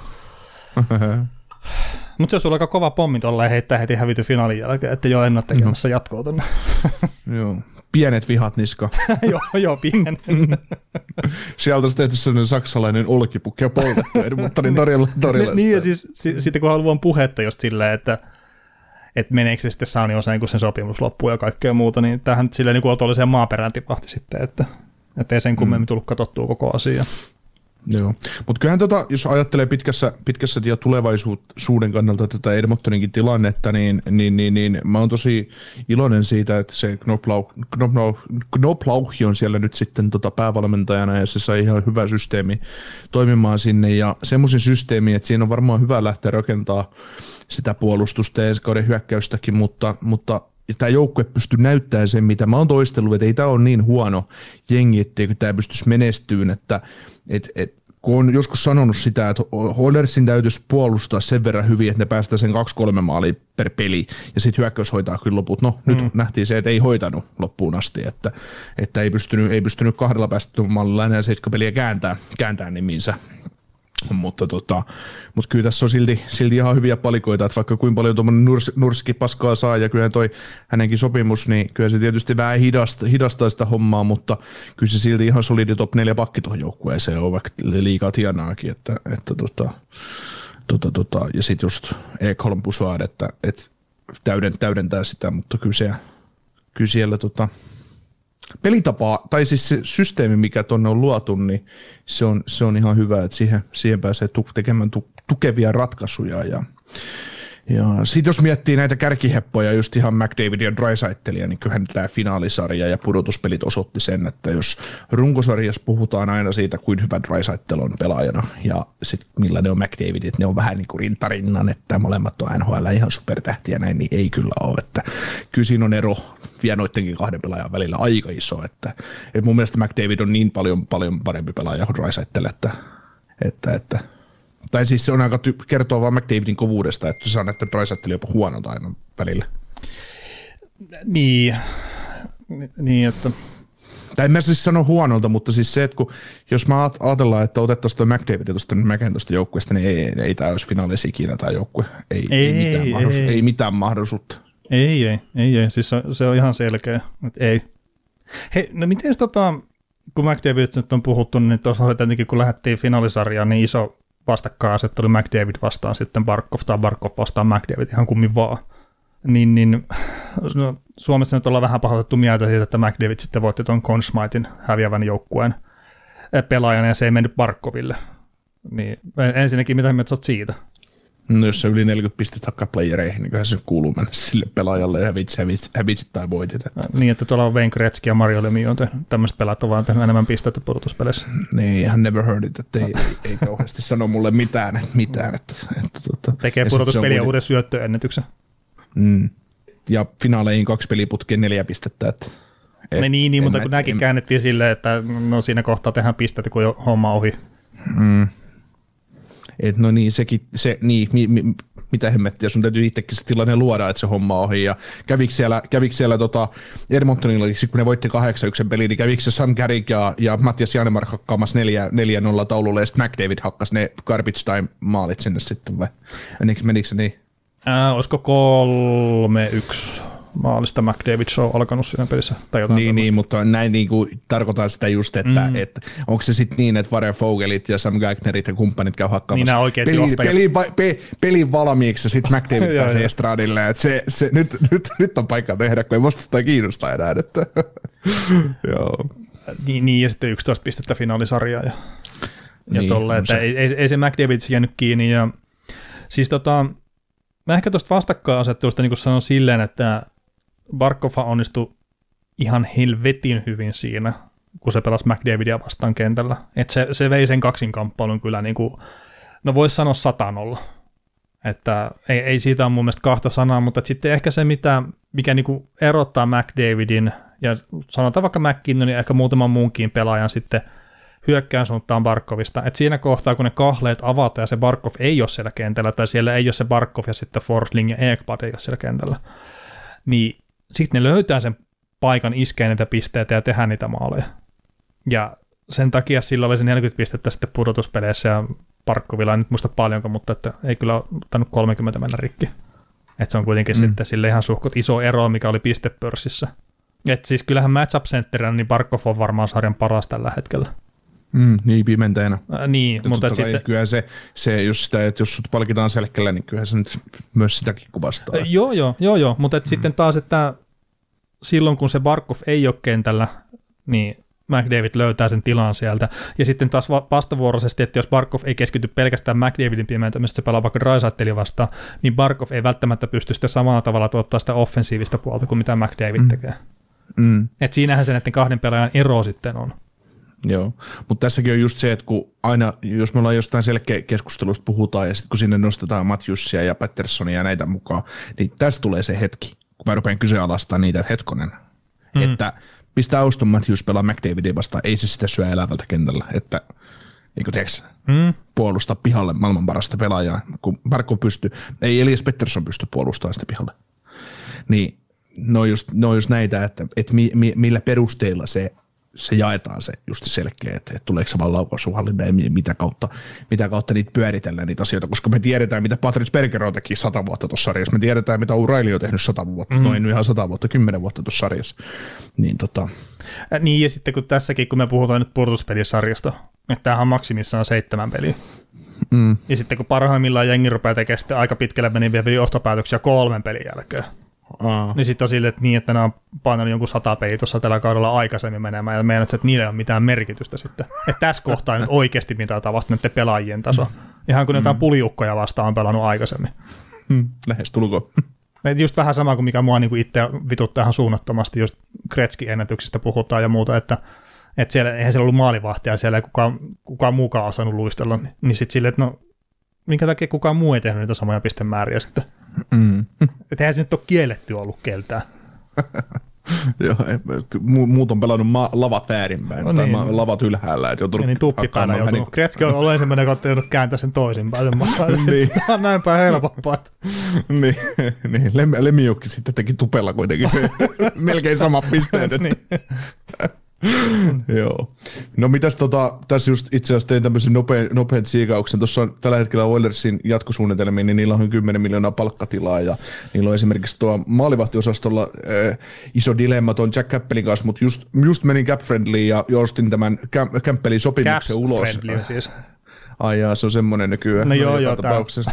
Mutta se olisi ollut aika kova pommi tuolla ja heittää heti hävity finaalin jälkeen, että joo, en ole tekemässä no. jatkoa tonne. Joo, pienet vihat niska. joo, joo, pienet. Sieltä olisi tehty sellainen saksalainen olkipukki ja poltettu Edmontonin torilla. torilla niin, ja siis sitten kun haluan puhetta just silleen, että että meneekö se sitten Sauni Oseen, kun sen sopimus loppuu ja kaikkea muuta, niin tämähän nyt silleen niin otolliseen maaperään tipahti sitten, että ei sen kummemmin tullut katsottua koko asia. Joo, mutta kyllähän tota, jos ajattelee pitkässä, pitkässä ja tulevaisuuden kannalta tätä Edmontoninkin tilannetta, niin, niin, niin, niin mä oon tosi iloinen siitä, että se Knoblauch, Knoblauch, Knoblauch on siellä nyt sitten tota päävalmentajana ja se sai ihan hyvä systeemi toimimaan sinne ja semmoisen systeemin, että siinä on varmaan hyvä lähteä rakentaa sitä puolustusta ja ensi kauden hyökkäystäkin, mutta, mutta ja tämä joukkue pystyy näyttämään sen, mitä mä oon toistellut, että ei tämä ole niin huono jengi, etteikö tämä pystyisi menestyyn, että et, et, kun on joskus sanonut sitä, että Oilersin täytyisi puolustaa sen verran hyvin, että ne päästään sen kaksi kolme maalia per peli, ja sitten hyökkäys hoitaa kyllä loput. No, mm. nyt nähtiin se, että ei hoitanut loppuun asti, että, että ei, pystynyt, ei pystynyt kahdella päästömallilla enää seitsemän peliä kääntää, kääntää nimiinsä. Mutta, tota, mutta kyllä tässä on silti, silti ihan hyviä palikoita, että vaikka kuinka paljon tuommoinen nurs, nurski paskaa saa ja kyllä toi hänenkin sopimus, niin kyllä se tietysti vähän hidastaa, hidastaa sitä hommaa, mutta kyllä se silti ihan solidi top neljä pakki tuohon joukkueeseen on, vaikka liikaa tienaakin, että, että tota, tota, tota, ja sitten just Ekholm Bouchard, että, että täydentää sitä, mutta kyllä, se, kyllä siellä tota, pelitapa, tai siis se systeemi, mikä tuonne on luotu, niin se on, se on ihan hyvä, että siihen, siihen pääsee tu- tekemään tu- tukevia ratkaisuja. Ja, ja sitten jos miettii näitä kärkiheppoja, just ihan McDavid ja Draisaitlia, niin kyllähän tämä finaalisarja ja pudotuspelit osoitti sen, että jos runkosarjassa puhutaan aina siitä, kuin hyvä Draisaitl on pelaajana, ja sitten millainen on McDavid, että ne on vähän niin kuin rintarinnan, että molemmat on N H L ihan supertähtiä näin, niin ei kyllä ole. Että kyllä siinä on ero vielä noidenkin kahden pelaajan välillä aika iso, että, että mun mielestä McDavid on niin paljon, paljon parempi pelaaja kuin Draisaitl, että, että, että tai siis se on aika ty- kertoo vaan McDavidin kovuudesta, että se on, että Draisaitl jopa huonolta aina välillä. Niin, niin että tai en mä siis sano huonolta, mutta siis se, että kun, jos mä ajatellaan, että otettaisiin tuo McDavid tuosta Mäken tuosta joukkueesta, niin ei, ei, ei tämä olisi finaalissa ikinä tämä joukkue. Ei, ei, ei, mitään, ei, mahdollisuutta, ei. ei mitään mahdollisuutta. Ei, ei, ei, ei. Siis se, se on ihan selkeä, että ei. Hei, no miten tota, kun McDavidista nyt on puhuttu, niin tuossa oli tietenkin, kun lähdettiin finaalisarjaan, niin iso vastakkainasettelu McDavid vastaan sitten Barkov tai Barkov vastaan McDavid, ihan kummin vaan. Niin, niin no, Suomessa nyt ollaan vähän pahoitettu mieltä siitä, että McDavid sitten voitti tuon Conn Smithin häviävän joukkueen pelaajan, ja se ei mennyt Barkoville. Niin ensinnäkin, mitä mieltä olet siitä? No jos se yli neljäkymmentä pistettä hakkaa playereihin, niin kyllähän se kuuluu mennä sille pelaajalle ja hävitsit, hävitsit, hävitsit tai voitit. Niin, että tuolla on Wayne Gretzky ja Mario Lemieux on tehnyt, tämmöiset pelaat on vaan tehnyt enemmän pistettä pudotuspeleissä. Niin, ihan never heard it, että ei, ei, ei kauheasti sano mulle mitään. Että, mitään että, että, että, Tekee pudotuspeliä uuden syöttöennätyksen. Mm. Ja finaaleihin kaksi peliputkeen neljä pistettä. Että, et, niin, niin mutta mä, kun nämäkin en... käännettiin silleen, että no siinä kohtaa tehdään pistettä, kun jo homma ohi. Mm. Et no niin, sekin, se, niin, mi, mi, mitä hemmettiä, sun täytyy itsekin se tilanne luoda, että se homma ohi, ja kävikö siellä, kävikö siellä tota Edmontonilla, kun ne voitti kahdeksan yksi peliä, niin kävikö se Sam Carrick ja, ja Mattias Janmark hakkaamassa neljä nolla taululle, ja sitten McDavid hakkasi ne garbage time maalit sinne sitten, vai menikö se niin? Ää, olisiko kolme yksi maalista McDavid show alkanut siinä pelissä? Tai jotain niin, niin, mutta näin niin kuin tarkoitan sitä just, että, mm. että onko se sitten niin, että Varel Fogelit ja Sam Gagnerit ja kumppanit käy hakkaamassa niin pelin, pelin, pe, pelin valmiiksi ja sitten McDavid pääsee estradille. Että se, se, nyt, nyt, nyt on paikka tehdä, kun ei musta kiinnostaa enää. Että. Joo. Niin, niin, ja sitten yksitoista pistettä finaalisarjaa ja, ja niin, tolle, että se. ei, ei, ei se McDavid jäänyt kiinni. Ja, siis tota, mä ehkä tuosta vastakkainasettelusta niin sanon silleen, että Barkov onnistui ihan helvetin hyvin siinä, kun se pelasi McDavidia vastaan kentällä. Et se, se vei sen kaksinkamppailun kyllä, niin kuin, no voisi sanoa sata nolla. Että ei, ei siitä ole mun mielestä kahta sanaa, mutta sitten ehkä se, mitä, mikä niin kuin erottaa McDavidin ja sanotaan vaikka McKinnonin ja ehkä muutaman muunkin pelaajan sitten hyökkään suuntaan Barkovista, että siinä kohtaa, kun ne kahleet avataan ja se Barkov ei ole siellä kentällä, tai siellä ei ole se Barkov ja sitten Forsling ja Ekblad ei ole siellä kentällä, niin sitten ne löytää sen paikan iskeen niitä pisteitä ja tehdään niitä maaleja. Ja sen takia sillä oli se neljäkymmentä pistettä sitten pudotuspeleissä ja Barkovilla en nyt muista paljonko, mutta että ei kyllä ole ottanut kolmekymmentä mennä rikki. Että se on kuitenkin mm. sitten sille ihan suhkot iso ero, mikä oli pistepörssissä. Että siis kyllähän matchup-sentterina niin Barkov on varmaan sarjan paras tällä hetkellä. Mm, niin pimenteenä. Äh, niin, ja mutta sitten kyllä se, se jos, sitä, että jos sut palkitaan selkeällä, niin kyllä se nyt myös sitäkin kuvastaa. Äh, joo, joo, joo, joo. mutta mm. sitten taas, että silloin kun se Barkov ei ole kentällä, niin McDavid löytää sen tilan sieltä. Ja sitten taas vastavuoroisesti, että jos Barkov ei keskity pelkästään McDavidin pimentämisestä, se pelaa vaikka Draisaitlia vastaan, niin Barkov ei välttämättä pysty sitten samalla tavalla tuottaa sitä offensiivista puolta kuin mitä McDavid mm. tekee. Mm. Että siinähän se näiden kahden pelaajan ero sitten on. Joo, mutta tässäkin on just se, että kun aina, jos me ollaan jostain selkeä keskustelusta puhutaan, ja sitten kun sinne nostetaan Matthewsia ja Pattersonia ja näitä mukaan, niin tästä tulee se hetki, kun mä rupean kyseenalaistamaan niitä, että hetkonen, mm. että pistää Auston Matthews pelaa McDavidia vastaan, ei se sitä syö elävältä kentällä, että niin kuin tiedätkö, mm. puolustaa pihalle maailman parasta pelaajaa, kun Barkov pystyy, ei Elias Pettersson pysty puolustamaan sitä pihalle. Niin ne on just, ne on just näitä, että, että mi, mi, millä perusteilla se se jaetaan se just selkeä, että, että tuleeko se vaan laukaisuhallinta ja mitä kautta, mitä kautta niitä pyöritellään niitä asioita, koska me tiedetään, mitä Patrice Bergeron teki sata vuotta tuossa sarjassa, me tiedetään, mitä O'Reilly on tehnyt sata vuotta, mm. noin ihan sata vuotta, kymmenen vuotta tuossa sarjassa. Niin, tota. Äh, niin ja sitten kun tässäkin, kun me puhutaan nyt pudotuspelisarjasta, että tämähän on maksimissaan seitsemän peliä. Mm. Ja sitten kun parhaimmillaan jengi rupeaa tekemään sitten aika pitkälle meniviä johtopäätöksiä kolmen pelin jälkeen, Aa. niin sitten on silleen, että niin, että nämä on painanut jonkun sata peliä tuossa tällä kaudella aikaisemmin menemään, ja meinaat, että niillä ei ole mitään merkitystä sitten. Että tässä kohtaa nyt oikeasti mitataan vasta näiden pelaajien taso. Ihan kun mm. jotain puliukkoja vastaan on pelannut aikaisemmin. Mm. Lähes tulkoon. Just vähän sama kuin mikä mua niinku itse vituttaa ihan suunnattomasti, just Gretzky-ennätyksistä puhutaan ja muuta, että, että siellä, eihän siellä ollut maalivahtia, siellä ei kukaan, kukaan muukaan osannut luistella, niin, niin sitten silleen, että no minkä takia kukaan muu ei tehnyt niitä samoja pistemääriä sitten. Mm. Että eihän se nyt ole kielletty ollut keltään. Joo, muut on pelannut ma- lavat väärinpäin, no tai niin. lavat ylhäällä. Että ja niin tuppipäällä joutunut. Niin... Gretzky on ollut ensimmäinen, joka on joutunut kääntää sen toisinpäin. niin. Tämä on näinpäin helpompaa. niin, niin. Lem- Lemiukki sitten teki tupella kuitenkin se melkein samat pisteet. Että... Joo. No mitäs tota, tässä just itse asiassa tein tämmöisen nopean, nopean siikauksen. Tuossa on tällä hetkellä Oilersin jatkosuunnitelmiin, niin niillä on kymmenen miljoonaa palkkatilaa ja niillä on esimerkiksi tuo maalivahtiosastolla äh, iso dilemma tuon Jack Campbellin kanssa, mutta just, just menin Cap-Friendlyin ja ostin tämän Campbellin sopimuksen ulos. Cap-Friendly siis. Ai jaa, se on semmoinen nykyään. No joo, joo, tapauksessa.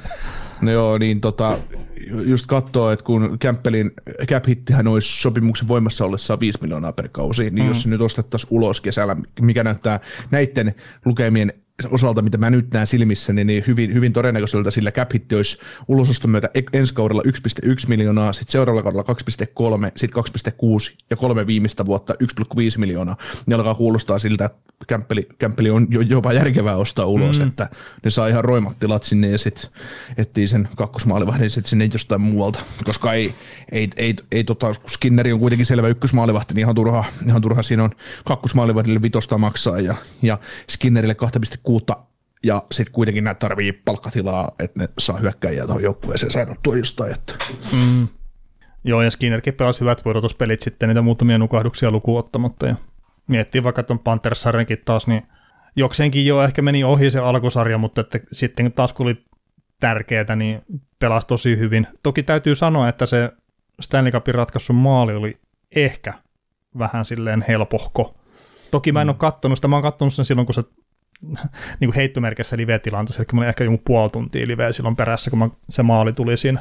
No joo, niin tota, just katsoo, että kun Campbellin cap-hittihän olisi sopimuksen voimassa ollessaan viisi miljoonaa per kausi, niin mm. jos se nyt ostettaisiin ulos kesällä, mikä näyttää näiden lukemien osalta, mitä mä nyt näen silmissäni, niin hyvin, hyvin todennäköiseltä, sillä cap-hitti olisi ulososton myötä ensi kaudella yksi pilkku yksi miljoonaa, sitten seuraavalla kaudella kaksi pilkku kolme, sitten kaksi pilkku kuusi ja kolme viimeistä vuotta yksi pilkku viisi miljoonaa. Ne alkaa kuulostaa siltä, että Campbelli, Campbelli on jopa järkevää ostaa ulos, mm. että ne saa ihan roimat tilat sinne ja sitten etsii sen kakkosmaalivahdin sitten sinne jostain muualta, koska ei, ei, ei, ei tota, Skinneri on kuitenkin selvä ykkösmaalivahti, niin ihan turha, ihan turha siinä on kakkosmaalivahdille vitosta maksaa ja, ja Skinnerille kaksi pilkku kuutta ja sitten kuitenkin näitä tarvii palkkatilaa, että ne saa hyökkäjiä tuohon joukkueeseen sainottua jostain. Että. Mm. Joo, ja Skinnerkin pelasi hyvät pudotuspelit sitten, niitä muutamia nukahduksia lukuun ottamatta. Ja miettii vaikka tuon Panthers-sarjankin taas, niin jokseenkin jo ehkä meni ohi se alkusarja, mutta että sitten taas kun oli tärkeää, niin pelasi tosi hyvin. Toki täytyy sanoa, että se Stanley Cupin ratkaisun maali oli ehkä vähän silleen helpohko. Toki mä en mm. ole kattonut sitä, mä oon kattonut sen silloin, kun se niin kuin heittomerkissä live-tilanteessa, eli mä olin ehkä joku puoli tuntia liveä silloin perässä, kun mä, se maali tuli siinä,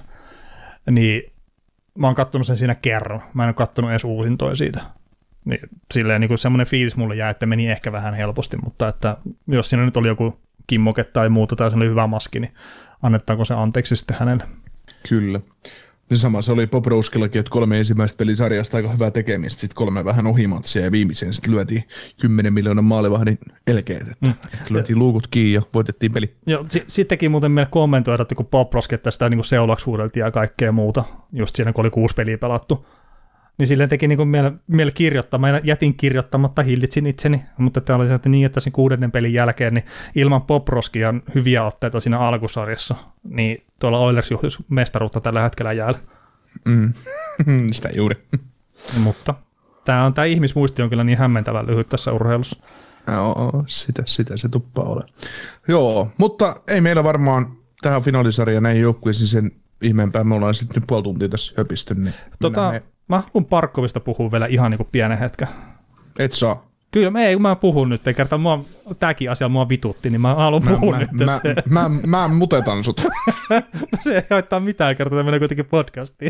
niin mä oon kattonut sen siinä kerran, mä en ole kattonut edes uusintoja siitä, niin silleen niin kuin semmoinen fiilis mulle jää, että meni ehkä vähän helposti, mutta että jos siinä nyt oli joku kimmoke tai muuta tai se oli hyvä maski, niin annetaanko se anteeksi sitten hänelle? Kyllä. Se sama se oli Bob Rouskillakin, että kolme ensimmäistä pelisarjasta aika hyvää tekemistä, sitten kolme vähän ohimatsia ja viimeiseen sitten lyötiin kymmenen miljoonan maalivahdin elkeet, että mm. lyötiin luukut kiinni ja voitettiin peli. Joo, s- sittenkin muuten meille kommentoida, että kun Bob Rosketta sitä niin seulaksi huudeltiin ja kaikkea muuta, just siinä kun oli kuusi peliä pelattu, niin silleen teki niin miele, miele kirjoittaa. Mä jätin kirjoittamatta, hillitsin itseni, mutta tämä oli se, että niin, että sen kuudennen pelin jälkeen, niin ilman Bob Roskia hyviä otteita siinä alkusarjassa, niin tuolla Oilers juhlisi mestaruutta tällä hetkellä jäällä. Mm. Sitä juuri. Mutta tämä on tämä ihmismuisti on kyllä niin hämmentävän lyhyt tässä urheilussa. Joo, sitä, sitä se tuppaa ole. Joo, mutta ei meillä varmaan tähän finaalisarjaan näin joukkueisiin sen ihmeempää. Me ollaan sitten nyt puoli tuntia tässä höpisty. Niin tota, me... Mä haluan Parkkovista puhua vielä ihan niin kuin pienen hetken. Et saa. Kyllä, mä, ei, mä puhun nyt. Kertaa mua, tääkin asia mua vitutti, niin mä haluan puhua mä, nyt. Mä, mä, mä, mä mutetan sut. No se ei haittaa mitään, kertaa menee kuitenkin podcastiin.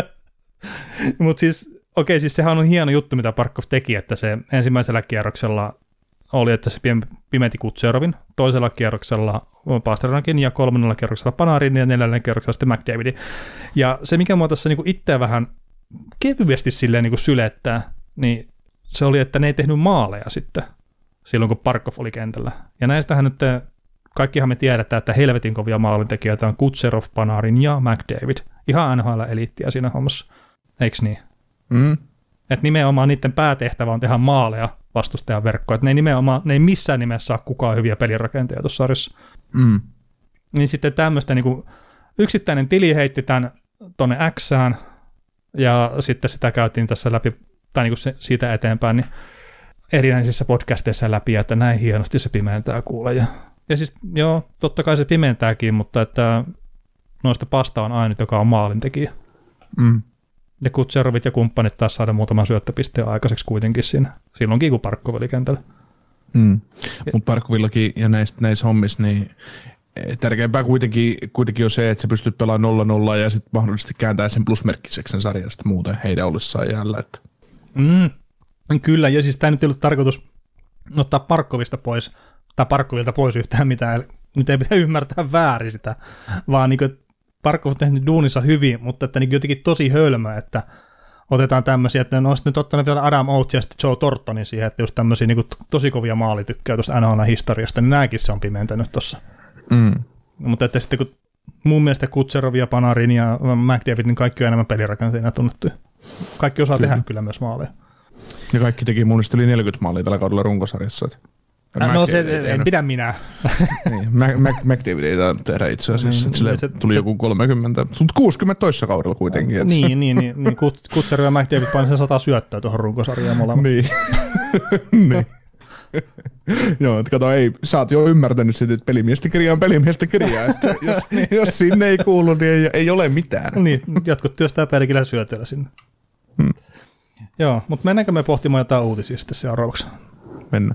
Mutta siis, okei, okay, siis sehän on hieno juttu, mitä Parkkov teki, että se ensimmäisellä kierroksella oli, että se pimenti Kutserovin, toisella kierroksella Pasternakin ja kolmannella kierroksella Panarin ja neljännellä kierroksella sitten McDavidin. Ja se, mikä mua tässä niinku itseä vähän kevyesti silleen niinku sylettää, niin se oli, että ne ei tehnyt maaleja sitten silloin, kun Parkov oli kentällä. Ja näistähän nyt kaikkihan me tiedetään, että helvetin kovia maalintekijöitä on Kutserov, Panarin ja McDavid. Ihan N H L-eliittiä siinä hommassa. Eiks niin? Mm. Että nimenomaan niiden päätehtävä on tehdä maaleja vastustajan verkkoon. Että ne ei nimenomaan, ne ei missään nimessä saa kukaan hyviä pelirakenteja tuossa sarjassa. Mm. Niin sitten tämmöistä niin yksittäinen tili heitti tämän tuonne Xään, ja sitten sitä käytiin tässä läpi, tai niin kuin siitä eteenpäin, niin erinäisissä podcasteissa läpi, että näin hienosti se pimentää kuule. Ja, ja siis joo, totta kai se pimentääkin, mutta että noista Pasta on ainut, joka on maalintekijä. Mm. Ja Kutserovit ja kumppanit taas saada muutaman syöttöpisteen aikaiseksi kuitenkin siinä, silloinkin kun Parkkov oli kentällä. Mm. Mutta Parkkovillakin ja näissä, näissä hommissa, niin tärkeämpää kuitenkin, kuitenkin on se, että sä pystyt pelaamaan nolla nolla ja sitten mahdollisesti kääntää sen plusmerkkiseksi sen sarjasta muuten heidän ollessaan jäällä. Että. Mm. Kyllä, ja siis tämä nyt ei ollut tarkoitus ottaa Parkkovista pois, tai Parkkovilta pois yhtään mitään, nyt ei pidä ymmärtää väärin sitä, vaan niin kuin, Parkkov on tehnyt duunissa hyvin, mutta että niin jotenkin tosi hölmö, että otetaan tämmöisiä, että ne olisi nyt ottanut vielä Adam Oates ja sitten Joe Tortonin siihen, että just tämmöisiä niin tosi kovia maalitykkää tuosta N H L-historiasta, niin nämäkin se on pimentänyt tuossa. Mm. Mutta että sitten kun mun mielestä Kutserovia, Panarin ja McDavid, niin kaikki on enemmän pelirakenteina tunnettuja. Kaikki osaa kyllä tehdä kyllä myös maaleja. Ja kaikki teki mun mielestä yli neljäkymmentä maalia tällä kaudella runkosarjassa. Äh, no se ei, en pidä minä. Niin, McDavid ei tainnut tehdä itse asiassa. Sille se, tuli se, joku kolmekymmentä, mutta kuusikymmentä toissa kaudella kuitenkin. Niin, niin, niin, niin Kutserov ja McDavid painoi sen sata syöttöä tuohon runkosarjaan molemmat. Niin. niin. Joo, että kato, ei, sä oot jo ymmärtänyt sitä, että pelimiestä kirja on pelimiestä kirja, että jos, jos sinne ei kuulu, niin ei, ei ole mitään. Niin, jatkot työstää pelkillä syötöllä sinne. Hmm. Joo, mutta mennäänkö me pohtimaan jotain uutisia sitten seuraavaksi? Mennään.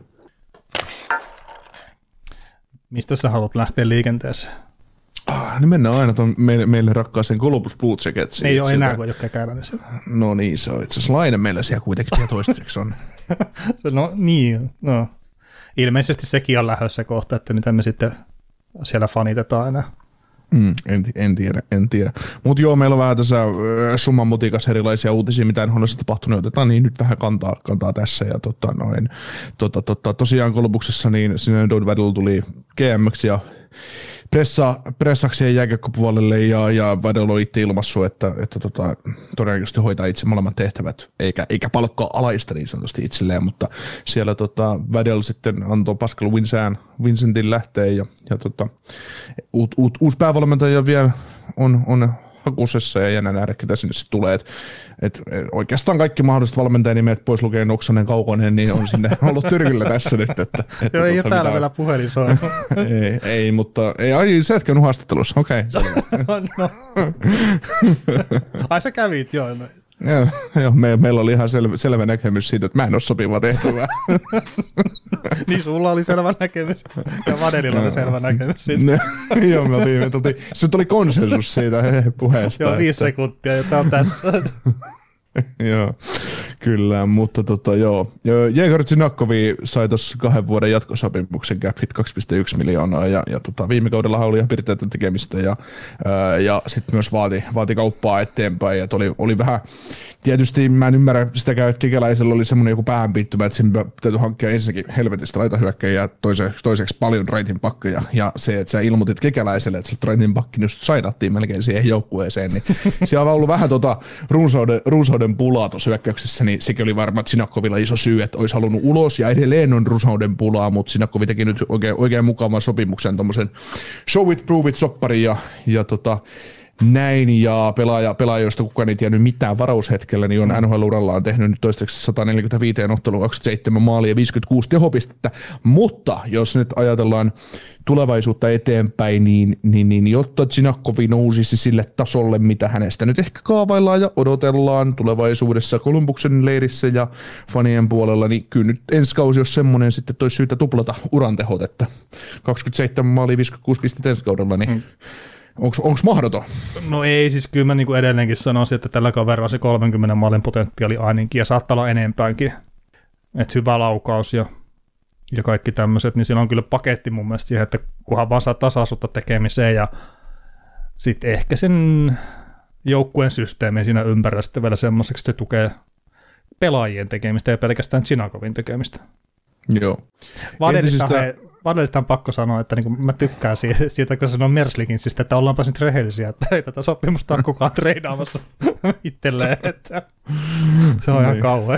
Mistä sä haluat lähteä liikenteeseen? Ah, niin mennään aina tuon meille, meille rakkaaseen Columbus Blue Jacketsiin. Ei ole enää, kun ei ole käkäläinen siellä. No niin, se on itse asiassa Laine meillä siellä kuitenkin vielä toistaiseksi on. No niin, no. Ilmeisesti sekin on lähdössä kohta, että mitä me sitten siellä fanitetaan enää. Mm, en, en tiedä, en tiedä. Mutta joo, meillä on vähän tässä summan mutikas erilaisia uutisia, mitä en ole tapahtunut. Otetaan niin nyt vähän kantaa, kantaa tässä. Ja tota, noin, tota, tota, tosiaan Columbuksessa niin sinne Don Waddell tuli G M:ksi ja pressa, pressakseen jääkiekkopuolelle ja, ja Waddell on itse ilmassut, että, että tota, todennäköisesti hoitaa itse molemmat tehtävät, eikä, eikä palkkaa alaista niin sanotusti itselleen, mutta siellä tota, Waddell sitten antoi Pascal Vincent, Vincentin lähteä ja, ja tota, uut, uut, uusi päävalmentaja vielä on, on hakusessa ja jännä nähdä, ketä sinne sitten tulee. Et, et, oikeastaan kaikki mahdolliset valmentajanimet pois lukien Oksanen, Kaukonen, niin on sinne ollut tyrkyllä tässä nyt. Että, että joo, ei tota, ole täällä vielä puhelin soi. ei, ei, mutta ei, ai, sä etkä haastattelussa, okei. Okay, no. Ai sä kävit, joo. No. Joo, joo me, meillä oli ihan selvä, selvä näkemys siitä, että mä en ole sopiva tehtävää. Niin sulla oli selvä näkemys ja Vadelilla oli selvä näkemys siitä. Joo, me oltiin, me oltiin, se tuli konsensus siitä puheesta. Joo, viisi että... sekuntia ja tää on tässä. Joo, kyllä, mutta tota joo. Jegor Tsinakovi sai tuossa kahden vuoden jatkosopimuksen cap hit kaksi pilkku yksi miljoonaa ja, ja tota, viime kaudellahan oli ihan pirteetön tekemistä ja, ää, ja sitten myös vaati, vaati kauppaa eteenpäin ja oli, oli vähän, tietysti mä en ymmärrä sitäkään, että Kekäläisellä oli semmoinen joku pääänpiittymä, että sen täytyy hankkia ensinnäkin helvetistä laitahyökkäjiä ja toiseksi, toiseksi paljon raitin pakkoja ja se, että sä ilmoitit Kekäläiselle, että sä raitin pakki just sainattiin melkein siihen joukkueeseen, niin siellä on ollut vähän tota runsauden, runsauden pulaa tuossa hyökkäyksessä, niin sekin oli varmaan Tsinakovilla iso syy, että olisi halunnut ulos, ja edelleen on runsauden pulaa, mutta Tsinakovi teki nyt oikein, oikein mukavan sopimuksen, tuommoisen show it, prove it -sopparin, ja, ja tota, näin, ja pelaaja, pelaaja, josta kukaan ei tiennyt mitään varaushetkellä, niin on N H L-urallaan tehnyt nyt toistaiseksi sata neljäkymmentäviisi ottelua, kaksikymmentäseitsemän maalia ja viisikymmentäkuusi tehopistettä, mutta jos nyt ajatellaan tulevaisuutta eteenpäin, niin, niin, niin jotta Tsinakovi nousisi sille tasolle, mitä hänestä nyt ehkä kaavaillaan ja odotellaan tulevaisuudessa Columbuksen leirissä ja fanien puolella, niin kyllä nyt ensi kausi olisi semmoinen sitten, että olisi syytä tuplata uran tehot, että kaksikymmentäseitsemän maalia, viisikymmentäkuusi pistettä ensi kaudella, niin hmm. Onko mahdoton? No ei, siis kyllä mä niinku edelleenkin sanoisin, että tällä kaverilla se kolmenkymmenen maalin potentiaali ainakin, ja saattaa olla enempäänkin. Että hyvä laukaus ja, ja kaikki tämmöiset, niin siinä on kyllä paketti mun mielestä siihen, että kunhan vaan saa tasaisuutta tekemiseen, ja sitten ehkä sen joukkueen systeemi siinä ympärillä sitten vielä semmoiseksi, että se tukee pelaajien tekemistä ja pelkästään Tsinakovin tekemistä. Joo. Vadelista on pakko sanoa, että niin mä tykkään siitä, siitä kun sanoo Merslikinsistä, että ollaanpa nyt rehellisiä, että ei tätä sopimusta ole kukaan treidaamassa itselleen, että se on ihan kauhean.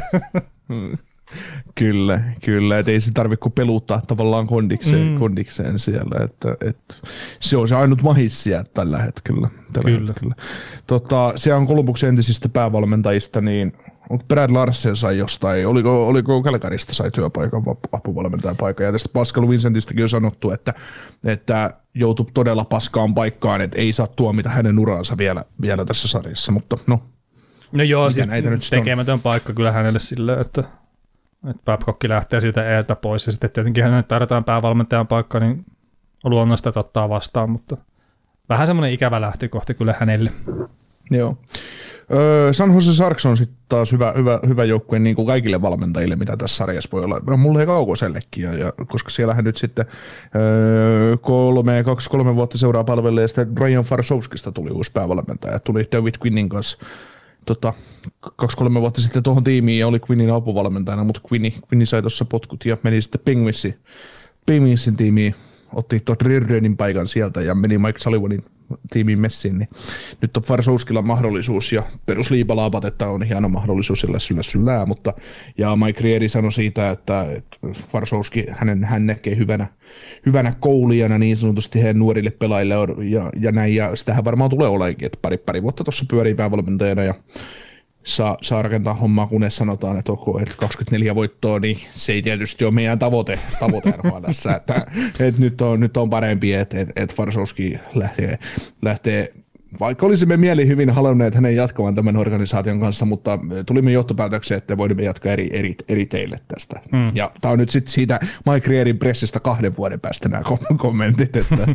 Kyllä, kyllä, että ei se tarvitse kuin peluttaa tavallaan kondikseen, mm. kondikseen siellä, että, että se on se ainut mahis siellä tällä hetkellä. Tällä kyllä. hetkellä. Tota, siellä on Columbuksen entisistä päävalmentajista, niin Brad Larsen sai jostain, oliko, oliko Calgarysta sai työpaikan, apuvalmentajan paikan, ja tästä Pascal Vincentistäkin on sanottu, että, että joutui todella paskaan paikkaan, että ei saa tuomita hänen uraansa vielä, vielä tässä sarjassa, mutta no. No joo, siis tekemätön paikka kyllä hänelle silleen, että että Babcock lähtee siitä eeltä pois, ja sitten tietenkin hänelle tarjotaan päävalmentajan paikka, niin on luonnollista, että ottaa vastaan, mutta vähän semmoinen ikävä lähtökohta kyllä hänelle. Joo. Öö, San Jose Sharks on sitten taas hyvä, hyvä, hyvä joukkue niin kuin kaikille valmentajille, mitä tässä sarjassa voi olla. Mulle ei Kaukosellekin, ja, ja, koska siellähän nyt sitten öö, kolme, kaksi, kolme vuotta seuraa palvelee, ja sitten Ryan Farsovskista tuli uusi päävalmentaja, tuli David Quinnin kanssa Tota, kaksi kolme vuotta sitten tuohon tiimiin ja oli Quinnin apuvalmentajana, mutta Quinni, Quinni sai tuossa potkut ja meni sitten Penguinsin, Penguinsin tiimiin, otti tuon Reardionin paikan sieltä ja meni Mike Sullivanin tiimiin messiin, niin nyt on Farsovskilla mahdollisuus ja perusliipalaapat, että on hieno mahdollisuus sillä syllä syllää, mutta ja Mike Rieri sanoi siitä, että, että Farsovski, hänen, hän näkee hyvänä, hyvänä koulijana niin sanotusti heidän nuorille pelaajille ja, ja näin, ja sitähän varmaan tulee olemaan, että pari, pari vuotta tuossa pyörii päävalmentajana ja saa, saa rakentaa hommaa, kunnes sanotaan, että, okay, että kaksikymmentäneljä voittoa, niin se ei tietysti ole meidän tavoite, tavoite N H L:ssä, että, että nyt, on, nyt on parempi, että, että, että Varsovski lähtee, lähtee, vaikka olisimme mieli hyvin halunneet hänen jatkavan tämän organisaation kanssa, mutta tulimme johtopäätökseen, että voimme jatkaa eri, eri, eri teille tästä. Mm. Ja tämä on nyt sitten siitä Mike Rierin pressistä kahden vuoden päästä nämä kommentit, että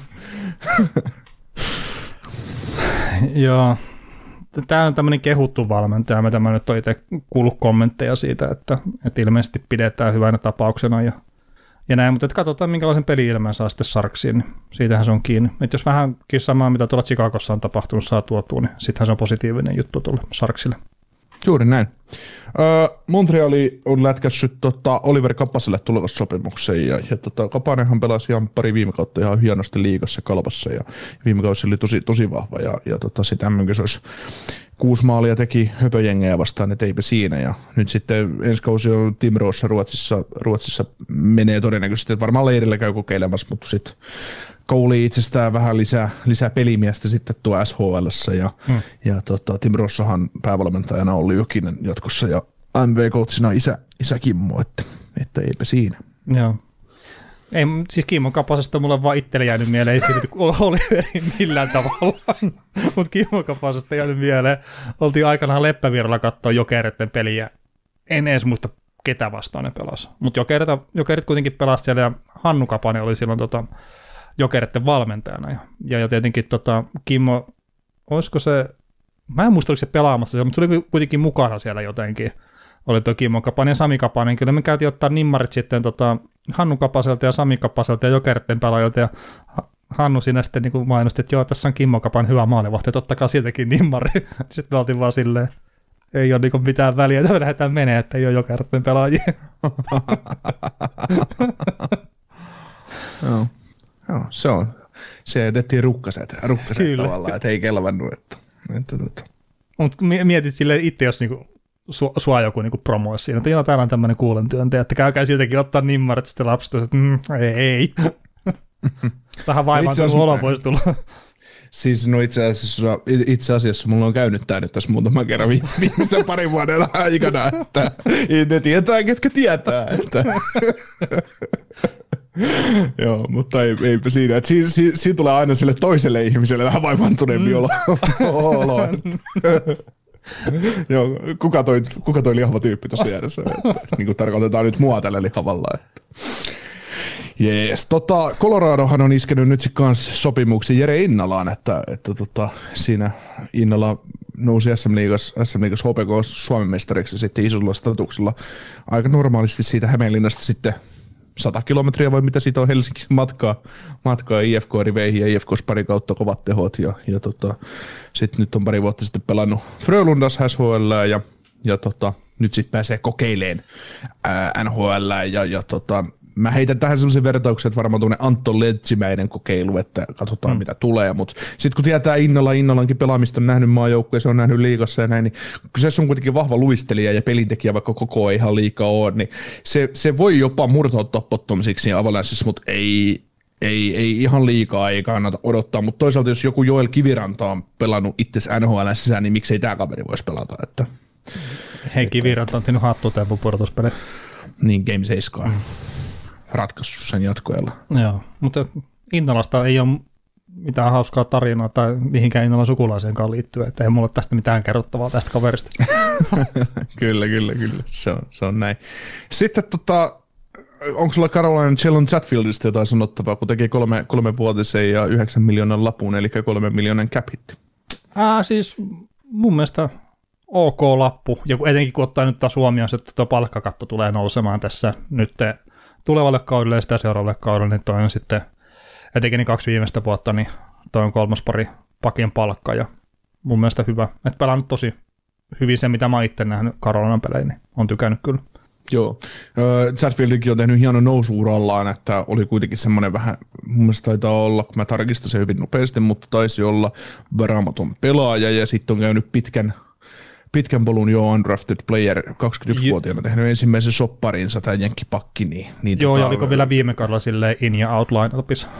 joo. Tämä on tämmöinen kehuttu valmentaja, mitä mä nyt olen itse kuullut kommentteja siitä, että, että ilmeisesti pidetään hyvänä tapauksena ja, ja näin, mutta katsotaan minkälaisen peli-ilmeen saa sitten Sarksiin, niin siitähän se on kiinni. Että jos vähänkin samaa, mitä tuolla Chicagossa on tapahtunut, saa tuotua, niin sittenhän se on positiivinen juttu tuolle Sarksille. Juuri näin. Öö, Montreali on lätkässyt tota, Oliver Kapaselle tulokassopimuksen, ja, ja tota, Kapanenhan pelasi ihan pari viime kautta ihan hienosti liigassa Kalpassa, ja viime kausi oli tosi, tosi vahva, ja, ja tota, sitten M M olisi kuusi maalia teki höpöjengejä vastaan, et eipä siinä, ja nyt sitten ensi kausi on Tim Rossa Ruotsissa, Ruotsissa menee todennäköisesti, että varmaan leirillä käy kokeilemassa, mutta sitten kouli itsestään vähän lisää, lisää pelimiestä sitten tuo S H L:ssä, ja, hmm. ja tota, Tim Rossahan päävalmentajana oli Jokinen jatkossa, ja M V-coachina isä, isä Kimmo, että, että eipä siinä. Joo. Ei, siis Kimmo Kapasesta mulle on vaan itselle jäänyt mieleen, ei siitä Oliverin millään tavalla, mutta Kimmo Kapasesta jäänyt mieleen. Oltiin aikanaan Leppävirralla katsoa Jokereiden peliä, en edes muista ketä vastaan ne pelasi, mutta Jokerit, Jokerit kuitenkin pelasi siellä, ja Hannu Kapanen oli silloin tota, Jokereiden valmentajana, ja, ja tietenkin tota, Kimmo, olisiko se, mä en muista oliko se pelaamassa siellä, mutta se oli kuitenkin mukana siellä jotenkin. Oli tuo Kimmo Kapanen ja Sami Kapanen. Kyllä me käytiin ottaa nimmarit sitten tota, Hannu Kapaselta ja Sami Kapaselta ja Jokeritten pelaajilta. Ja Hannu siinä sitten niin mainosti, että joo, tässä on Kimmo Kapanen hyvä maalivahti, että ottakaa siltäkin nimmari. Sitten me oltiin vaan silleen, ei ole niin mitään väliä, että me lähdetään menee, että ei ole Jokeritten pelaajia. Joo, joo, se on. Se jätettiin rukkaset, rukkaset tavallaan, että ei kelvannut. Että, että, että. Mutta mietit silleen itse, jos niinku Su, sua joku niinku promoisi siinä, että joo, täällä on tämmöinen kuulentyöntäjä, että käykää siltäkin ottaa nimmarit, sitten lapset, että mm, ei, ei. Vähän vaivaantunut olo voisi tulla. Siis no itse asiassa, itse asiassa mulla on käynyt tää nyt tässä muutaman kerran viimeisen parin vuoden aikana, että ne tietää, ketkä tietää. Että. Joo, mutta ei, eipä siinä. Että siinä, siinä, siinä tulee aina sille toiselle ihmiselle vähän vaivaantuneempi mm. olo. Joo, kuka toi, kuka toi lihava tyyppi tuossa järjessä? Niin kuin tarkoitetaan nyt mua tällä lihavalla. Että. Jees, tota, Coloradohan on iskenyt nyt sitten kanssa sopimuksia Jere Innalaan, että, että tota, siinä Innala nousi S M-liigassa, S M-liigassa H P K Suomen mestariksi sitten isolla statuksella aika normaalisti siitä Hämeenlinnasta sitten sata kilometriä vai mitä siitä on Helsinki matkaa, matkaa I F K-riveihin ja I F K:ssa pari kautta kovat tehot ja, ja tota, sitten nyt on pari vuotta sitten pelannut Frölundas S H L ja, ja tota, nyt sitten pääsee kokeileen ää, N H L ja, ja tota, mä heitän tähän sellaisen vertauksen, että varmaan tuollainen Anton Letsimäinen kokeilu, että katsotaan mm. mitä tulee, mutta sitten kun tietää Innala, Innalankin pelaamista on nähnyt maajoukkuja, se on nähnyt liigassa ja näin, niin kyseessä on kuitenkin vahva luistelija ja pelintekijä, vaikka koko ei ihan liikaa ole, niin se, se voi jopa murtautua pottomisiksi Avalanssissa, mutta ei, ei, ei ihan liikaa, ei kannata odottaa, mutta toisaalta jos joku Joel Kiviranta on pelannut itse N H L sisään, niin miksei tämä kaveri voisi pelata, että hei, Kiviranta on tehnyt hattutempu pudotuspeli. Niin, Game seitsemän. Mm. Ratkaissut sen jatkoajalla. Joo, mutta Innalasta ei ole mitään hauskaa tarinaa tai mihinkään Innalan sukulaiseenkaan liittyy, että ei mulla ole tästä mitään kerrottavaa tästä kaverista. Kyllä, kyllä, kyllä. Se on, se on näin. Sitten tota, onko sulla Carolina Sheldon Chatfieldista jotain sanottavaa, kun teki kolme, kolme vuotisen ja yhdeksän miljoonan lapun, eli kolme miljoonan cap hitti? Äh, siis mun mielestä ok lappu, ja etenkin kun ottaa nyt taas huomioon, että tuo palkkakatto tulee nousemaan tässä nyt tulevalle kaudelle ja sitä seuraavalle kaudelle, niin toi on sitten, etenkin niin kaksi viimeistä vuotta, niin toi on kolmas pari pakin palkka, ja mun mielestä hyvä. Että pelannut tosi hyvin se, mitä mä oon itse nähnyt Carolinan pelejä, niin on tykännyt kyllä. Joo, Chatfieldikin on tehnyt hienon nousu-urallaan, että oli kuitenkin semmoinen vähän, mun mielestä taitaa olla, kun mä tarkistan se hyvin nopeasti, mutta taisi olla varaamaton pelaaja, ja sitten on käynyt pitkän Pitkän polun jo undrafted player, kaksikymmentäyksivuotiaana tehnyt ensimmäisen sopparinsa, tämä jenkkipakki. Niin, niin joo, tota, ja oliko vielä viime kaudella silleen in- ja out-line-opissa?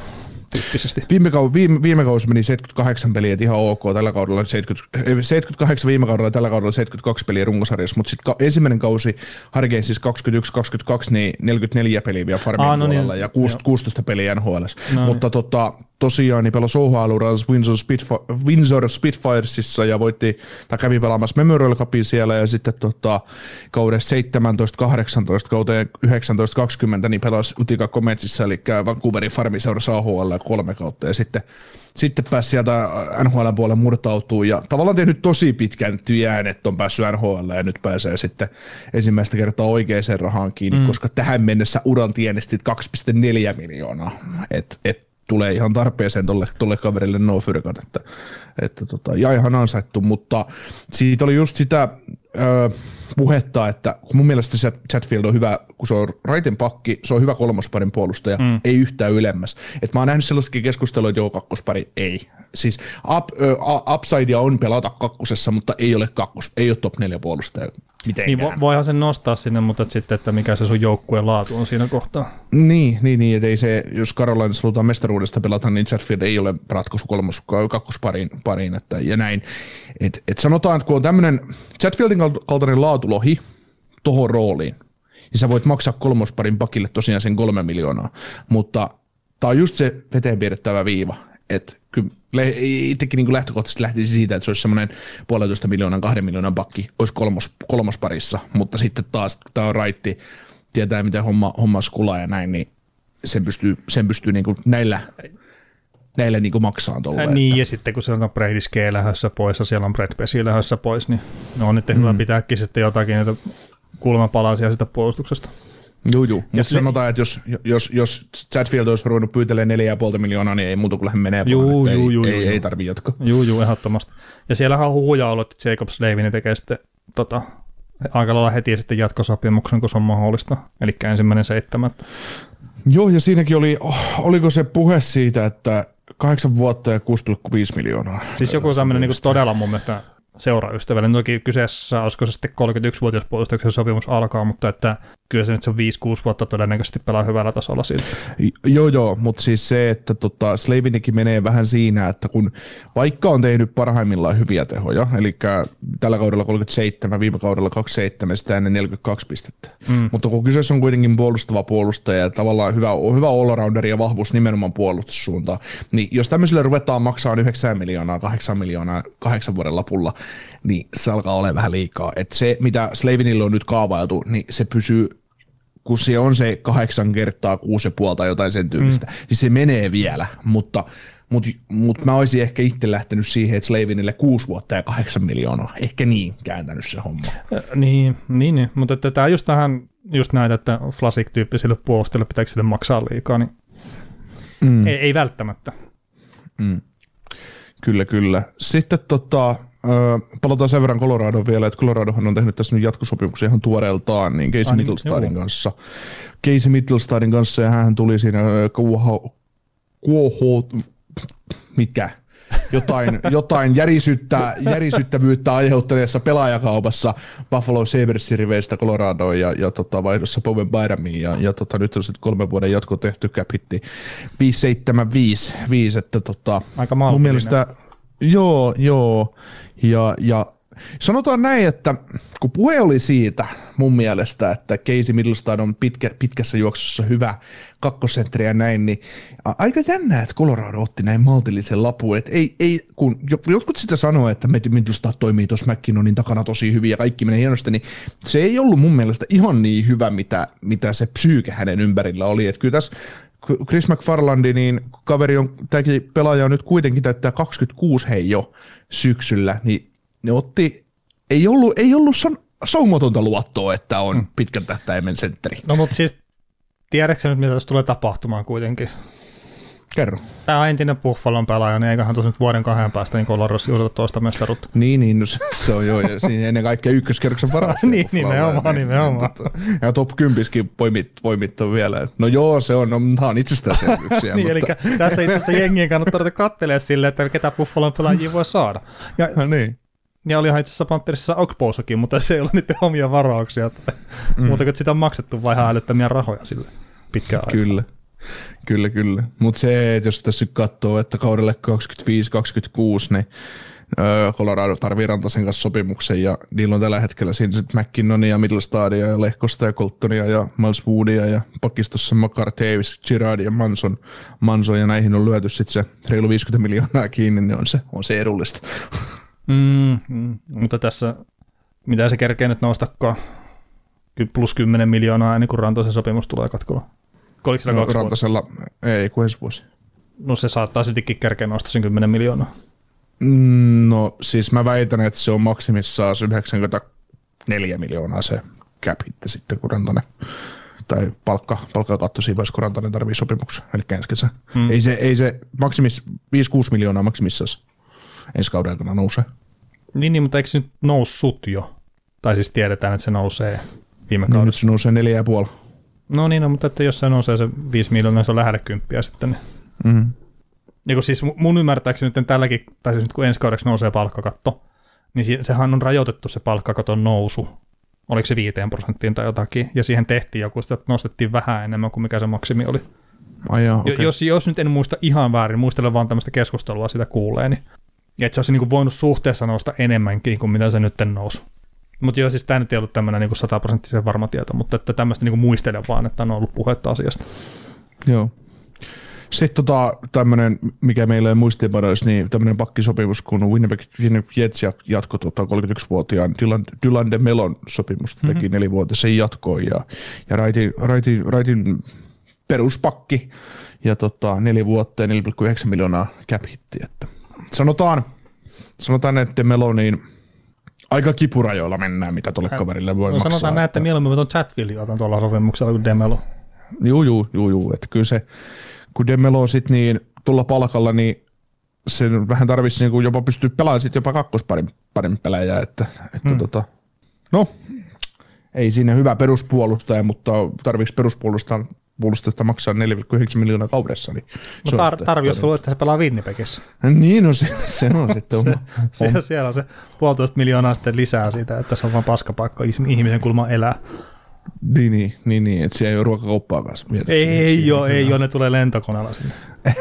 tyyppisesti. Viime, kau- viime, viime kausi meni seitsemänkymmentäkahdeksan peliä, että ihan ok, tällä kaudella seitsemänkymmentä, seitsemänkymmentäkahdeksan viime kaudella, tällä kaudella seitsemänkymmentäkaksi peliä runkosarjassa, mutta sitten ka- ensimmäinen kausi Hurricanes siis kaksikymmentäyksi kaksikymmentäkaksi, niin neljäkymmentäneljä peliä vielä Farmin ah, no puolella niin, ja kuusitoista peliä N H L. No mutta niin. tota, tosiaan niin pelasi O H L-uransa Windsor, Spitfi- Windsor Spitfiresissa ja voitti, tai kävi pelaamassa Memorial Cupin siellä ja sitten tota, kaudessa seitsemäntoista kahdeksantoista kauteen yhdeksäntoista kaksikymmentä niin pelasi Utica Cometsissa, eli Vancouverin farmiseurassa A H L kolme kautta ja sitten, sitten pääsi sieltä N H L puolelle murtautuu ja tavallaan tehnyt tosi pitkän työn, että on päässyt N H L ja nyt pääsee sitten ensimmäistä kertaa oikeaan rahaan kiinni, mm. koska tähän mennessä uran tienestit kaksi pilkku neljä miljoonaa, että et, tulee ihan tarpeeseen tolle, tolle kaverille no fyrkat, että, että tota, ja ihan ansaittu, mutta siitä oli just sitä ö, puhetta, että kun mun mielestä se Chatfield on hyvä, kun se on raiten pakki, se on hyvä kolmosparin puolustaja, mm. ei yhtään ylemmäs. Et mä oon nähnyt sellaistakin keskustelua, että joo, kakkospari ei. Siis up, ö, upsidea on pelata kakkosessa, mutta ei ole kakkos, ei ole top neljä puolustaja. Mitenkään. Niin voihan sen nostaa sinne, mutta et sitten, että mikä se sun joukkueen laatu on siinä kohtaa. Niin, niin, niin että ei se, jos Carolinassa halutaan mestaruudesta pelata, niin Chatfield ei ole ratkaisu kolmos, kakkospariin, pariin, että, ja näin. Et, et sanotaan, että kun on tämmöinen Chatfieldin kaltainen laatulohi tohon rooliin, niin sä voit maksaa kolmosparin pakille tosiaan sen kolme miljoonaa, mutta tää on just se veteen piirrettävä viiva, että kyllä itsekin niin lähtökohtaisesti lähtisi siitä, että se olisi semmoinen puolitoista miljoonan, kahden miljoonan pakki, olisi kolmos, kolmosparissa, mutta sitten taas, kun tämä on raitti, tietää miten homma, homma skulaa ja näin, niin sen pystyy, sen pystyy niin kuin näillä, näillä niin kuin maksaa tuolla. Niin, että. Ja sitten kun siellä on Brady Skee lähdössä pois ja siellä on Brett Pesci lähdössä pois, niin on nyt hyvä mm. pitääkin sitten jotakin niitä kulmapalasia sitä puolustuksesta. Joo, joo. Mutta sanotaan, että jos, jos, jos Chatfield olisi ruvennut pyytelemään neljä pilkku viisi miljoonaa, niin ei muuta kuin lähde menee juu, vaan, juu, ei, juu, ei, juu, ei tarvitse jatkaa. Joo, joo, ehdottomasti. Ja siellähän on huhuja ollut, että Jacob Slavin tekee sitten tota, aika lailla heti sitten jatkosopimuksen, kun se on mahdollista, eli ensimmäinen seitsemättä. Joo, ja siinäkin oli, oliko se puhe siitä, että kahdeksan vuotta ja kuusi pilkku viisi miljoonaa. Siis joku tämmöinen niin todella mun mielestä seuraystävällinen. Toki kyseessä, olisiko se sitten kolmekymmentäyksivuotias puolustuksen sopimus alkaa, mutta että kyllä se nyt se viisi kuusi vuotta todennäköisesti pelaa hyvällä tasolla siitä. Joo, joo, mutta siis se, että tota, Slavinikin menee vähän siinä, että kun vaikka on tehnyt parhaimmillaan hyviä tehoja, eli tällä kaudella kolmekymmentäseitsemän, viime kaudella kaksikymmentäseitsemän, sitä ennen neljäkymmentäkaksi pistettä, mm. mutta kun kyseessä on kuitenkin puolustava puolustaja ja tavallaan hyvä, hyvä all-rounder ja vahvuus nimenomaan puolustussuuntaan, niin jos tämmöiselle ruvetaan maksaa yhdeksän miljoonaa, kahdeksan miljoonaa kahdeksan vuoden lapulla, niin se alkaa olla vähän liikaa. Et se, mitä Slavinille on nyt kaavailtu, niin se pysyy, kun se on se kahdeksan kertaa kuusi ja puoli tai jotain sen tyylistä, mm. niin se menee vielä, mutta, mutta, mutta mä olisin ehkä itse lähtenyt siihen, että Slavinille kuusi vuotta ja kahdeksan miljoonaa, ehkä niin kääntänyt se homma. Äh, niin, niin, niin, mutta että tämä just tähän, just näitä, että Flasik-tyyppisille puolustajille pitääkö sille maksaa liikaa, niin mm. ei, ei välttämättä. Mm. Kyllä, kyllä. Sitten tota, palataan sen verran Coloradoon vielä, että Coloradohan on tehnyt tässä nyt jatkosopimuksia ihan tuoreeltaan, niin Casey Mittelstadin kanssa. Casey Mittelstadin kanssa, ja hän tuli siinä Q H, mikä? Jotain, jotain järisyttä, järisyttävyyttä aiheuttaneessa pelaajakaupassa Buffalo Sabersin riveistä Coloradoon ja, ja tota, vaihdossa Bowen Byramiin ja, ja tota, nyt on sitten kolmen vuoden jatko tehty cap hitti viisi seitsemän viisi, että tota, aika maltillinen. Mun mielestä, joo, joo, ja, ja sanotaan näin, että kun puhe oli siitä mun mielestä, että Casey Mittelstad on pitkä, pitkässä juoksussa hyvä kakkosentteri ja näin, niin aika jännää, että Colorado otti näin maltillisen lapun. Et ei, ei, kun jotkut sitä sanoo, että Mittelstad toimii tuossa McKinnonin takana tosi hyvin ja kaikki menee hienosti, niin se ei ollut mun mielestä ihan niin hyvä, mitä, mitä se psyyke hänen ympärillä oli. Et kyllä tässä Chris McFarlandi, niin kaveri on, tämäkin pelaaja on nyt kuitenkin täyttää kaksikymmentäkuusi hei jo syksyllä, niin ne otti, ei ollut, ei ollut saumatonta luottoa, että on pitkän tähtäimen sentteri. No mutta siis, tiedätkö nyt, mitä tässä tulee tapahtumaan kuitenkin? Kerro. Tämä on entinen Buffalon pelaaja, niin eiköhän tuossa nyt vuoden kahden päästä niin Coloradossa juurta toista mestaruutta. Niin, niin, no se on joo, ja siinä ennen kaikkea ykköskerroksen varaa. niin, nimenomaan, nimenomaan. Ja top kympiskin poimittu vielä. No joo, se on, no, tämä on itsestäänselvyyksiä. niin, mutta... eli tässä itse asiassa jengien kannattaa ruveta katselemaan silleen, että ketä Buffalon pelaajia voi saada. Ja, no niin. Ja olihan itse asiassa Panthersissa Okposokin, mutta se ei ole niitä omia varauksia. Mm. Muuta kuin sitä on maksettu vai ihan älyttömiä rahoja sille pitkään aikaa. Kyllä, Kyllä, kyllä. Mutta se, että jos tässä nyt katsoo, että kaudelle kaksikymmentäviisi kaksikymmentäkuusi, niin öö, Colorado tarvii Rantasen kanssa sopimuksen, ja niillä on tällä hetkellä siinä sitten McKinnonia, Middlestadia ja Lehkosta ja Coltonia ja Miles Woodia ja pakistossa Makar, Davis, Girardi ja Manson, Manson, ja näihin on lyöty sitten se reilu viisikymmentä miljoonaa kiinni, niin on se, on se edullista. Mm, mm, mutta tässä, mitä se kerkee nyt noustakaan, plus kymmenen miljoonaa ennen kuin Rantasen sopimus tulee katkolla. Oliko sillä no, kaksi Rantasella vuotta? Ei, kuin ensi vuosi. No se saattaa sittenkin kerkeä nostaa sen kymmenen miljoonaa. No siis mä väitän, että se on maksimissaan yhdeksänkymmentäneljä miljoonaa se cap hitti sitten, kun Rantanen, tai palkka, palkkakatto siinä vaiheessa, kun Rantanen tarvii sopimuksen, eli ensi kesä. Hmm. Ei se, ei se maksimis, viisi kuusi miljoonaa maksimissaan ensi kauden aikana nousee. Niin, niin, mutta eikö se nyt noussut jo? Tai siis tiedetään, että se nousee viime kaudella. Niin, nyt se nousee neljä ja puoli. No niin, no, mutta että jos se nousee se viisi miljoonaa, se on lähelle kymppiä sitten. Niin. Mm-hmm. Ja kun siis mun ymmärtääkseni nyt tälläkin, tai siis nyt kun ensi kaudeksi nousee palkkakatto, niin sehän on rajoitettu se palkkakaton nousu. Oliko se viiteen prosenttiin tai jotakin, ja siihen tehtiin joku, sitä nostettiin vähän enemmän kuin mikä se maksimi oli. Ai jaa, okay. jos, jos nyt en muista ihan väärin, muistelen vaan tämmöistä keskustelua sitä kuuleeni, ja että se olisi niin kuin voinut suhteessa nousta enemmänkin kuin mitä se nyt nousi. Mutta joo, siis tämä nyt ei ollut tämmöinen niin sataprosenttisen varma tieto, mutta että tämmöistä niin kuin muistelen vaan, että on ollut puhetta asiasta. Joo. Sitten tota, tämmöinen, mikä meillä ei muistiinpanoissa, niin tämmöinen pakkisopimus, kun Winnipeg Jets jatkoi tota kolmekymmentäyksivuotiaan Dylan, Dylan DeMelon sopimusta, teki mm-hmm. nelivuotisen jatkoon, ja, ja Raitin, Raitin, Raitin peruspakki, ja tota, neljä vuotta ja neljä pilkku yhdeksän miljoonaa cap hitti. Että sanotaan, sanotaan, että DeMelo, niin aika kipurajoilla mennään, mitä tuolle kaverille voi no, maksaa. Sanotaan näin, että mieluummin tuon Chatfield otan tuolla sopimuksella kuin DeMelo. Juu, juu, juu, juu, että kyllä se, kun DeMelo sit niin tulla palkalla, niin se vähän tarvitsisi niin jopa pystyä pelaamaan sit jopa kakkosparin parin pelejä, että, että hmm. tota, no, ei siinä hyvä peruspuolustaja, mutta tarvitsisi peruspuolustaa puolustajasta maksaa neljä pilkku yhdeksän miljoonaa kaudessa. Niin no tar- tarvii, jos haluaa, että se pelaa Winnipegissä. Niin, no se, se on sitten. se, siellä, siellä on se puolitoista miljoonaa sitten lisää siitä, että se on vaan paskapaikka ihmisen kulma elää. Niin, niin, niin, niin että siellä ei ole ruokakauppaa kanssa. Ei, ei ole, ei ole, ne tulee lentokoneella sinne.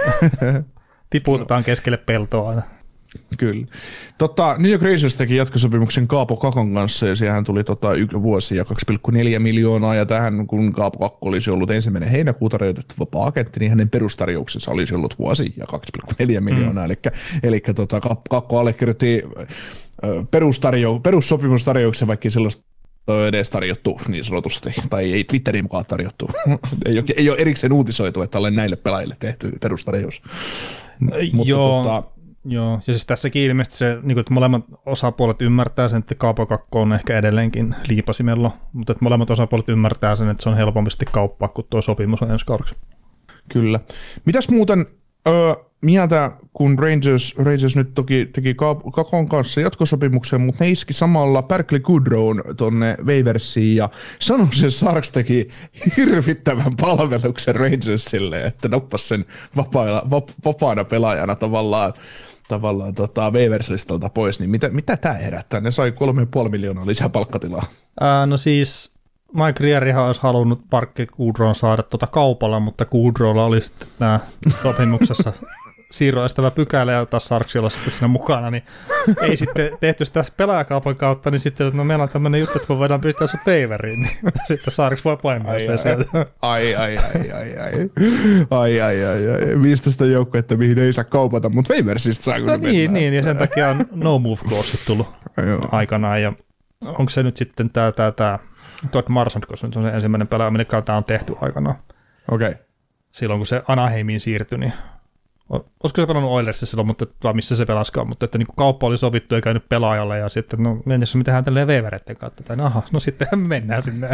Tiputetaan keskelle peltoa aina. Kyllä. Tota, New York Rangers teki jatkosopimuksen Kaapo Kakon kanssa, ja siihen tuli tota, yksi vuosi ja kaksi pilkku neljä miljoonaa, ja tähän kun Kaapo Kakko olisi ollut ensimmäinen heinäkuuta rajoitettu vapaa-agentti, niin hänen perustarjouksensa olisi ollut vuosi ja kaksi pilkku neljä miljoonaa, mm. eli, eli tota, Kakko allekirjoitti perustarjou, perussopimustarjouksen, vaikka sellaista edes tarjottu niin sanotusti, tai ei Twitterin mukaan tarjottu. ei, ole, ei ole erikseen uutisoitu, että olen näille pelaajille tehty perustarjous. Mutta Joo. Tota, Joo, ja siis tässäkin ilmeisesti se, niin kuin, että molemmat osapuolet ymmärtää sen, että Kaapo Kakko on ehkä edelleenkin liipasimella, mutta että molemmat osapuolet ymmärtää sen, että se on helpompi kauppaa, kun tuo sopimus on ensi kaudeksi. Kyllä. Mitäs muuten öö, mieltä, kun Rangers, Rangers nyt toki teki Kakon kanssa jatkosopimuksen, mutta ne iski samalla Barclay Goodrown tonne Waversiin, ja Sanosen Sharks teki hirvittävän palveluksen Rangersille, että nappasi sen vapaana, vapaana pelaajana tavallaan tavallaan tota, Waivers-listalta pois, niin mitä, mitä tämä herättää? Ne sai kolme pilkku viisi miljoonaa lisää palkkatilaa. Ää, no siis Mike Rierihan olisi halunnut Barclay Goodrown saada tuota kaupalla, mutta Goodrowlla oli sitten nämä sopimuksessa siirroestävä pykälä ja taas Sarksilla sitten siinä mukana, niin ei sitten tehty sitä pelaajakaupan kautta, niin sitten, että no meillä on tämmöinen juttu, että me voidaan pistää sut waiveriin, niin sitten Sarks voi painaa sen sieltä. Ai, ai, ai, ai, ai, ai, ai, ai, ai, viisitoista joukkuetta, mihin ei saa kaupata, mutta waiversista saa kyllä no niin, niin, ja sen takia on no move clause tullut aikanaan, ja onko se nyt sitten tämä, tämä, tämä Todd Marchand, koska se on se ensimmäinen pelaaja, minne tämä on tehty aikanaan. Okei. Okay. Silloin kun se Anaheimiin siirtyi, niin olisiko se pelannut Oilersissa silloin, mutta vai missä se pelaskaan, mutta että niin kauppa oli sovittu ja käynyt pelaajalle ja sitten no mennessä me tehdään tälleen veivereiden kautta, tai aha, no sittenhän me mennään sinne.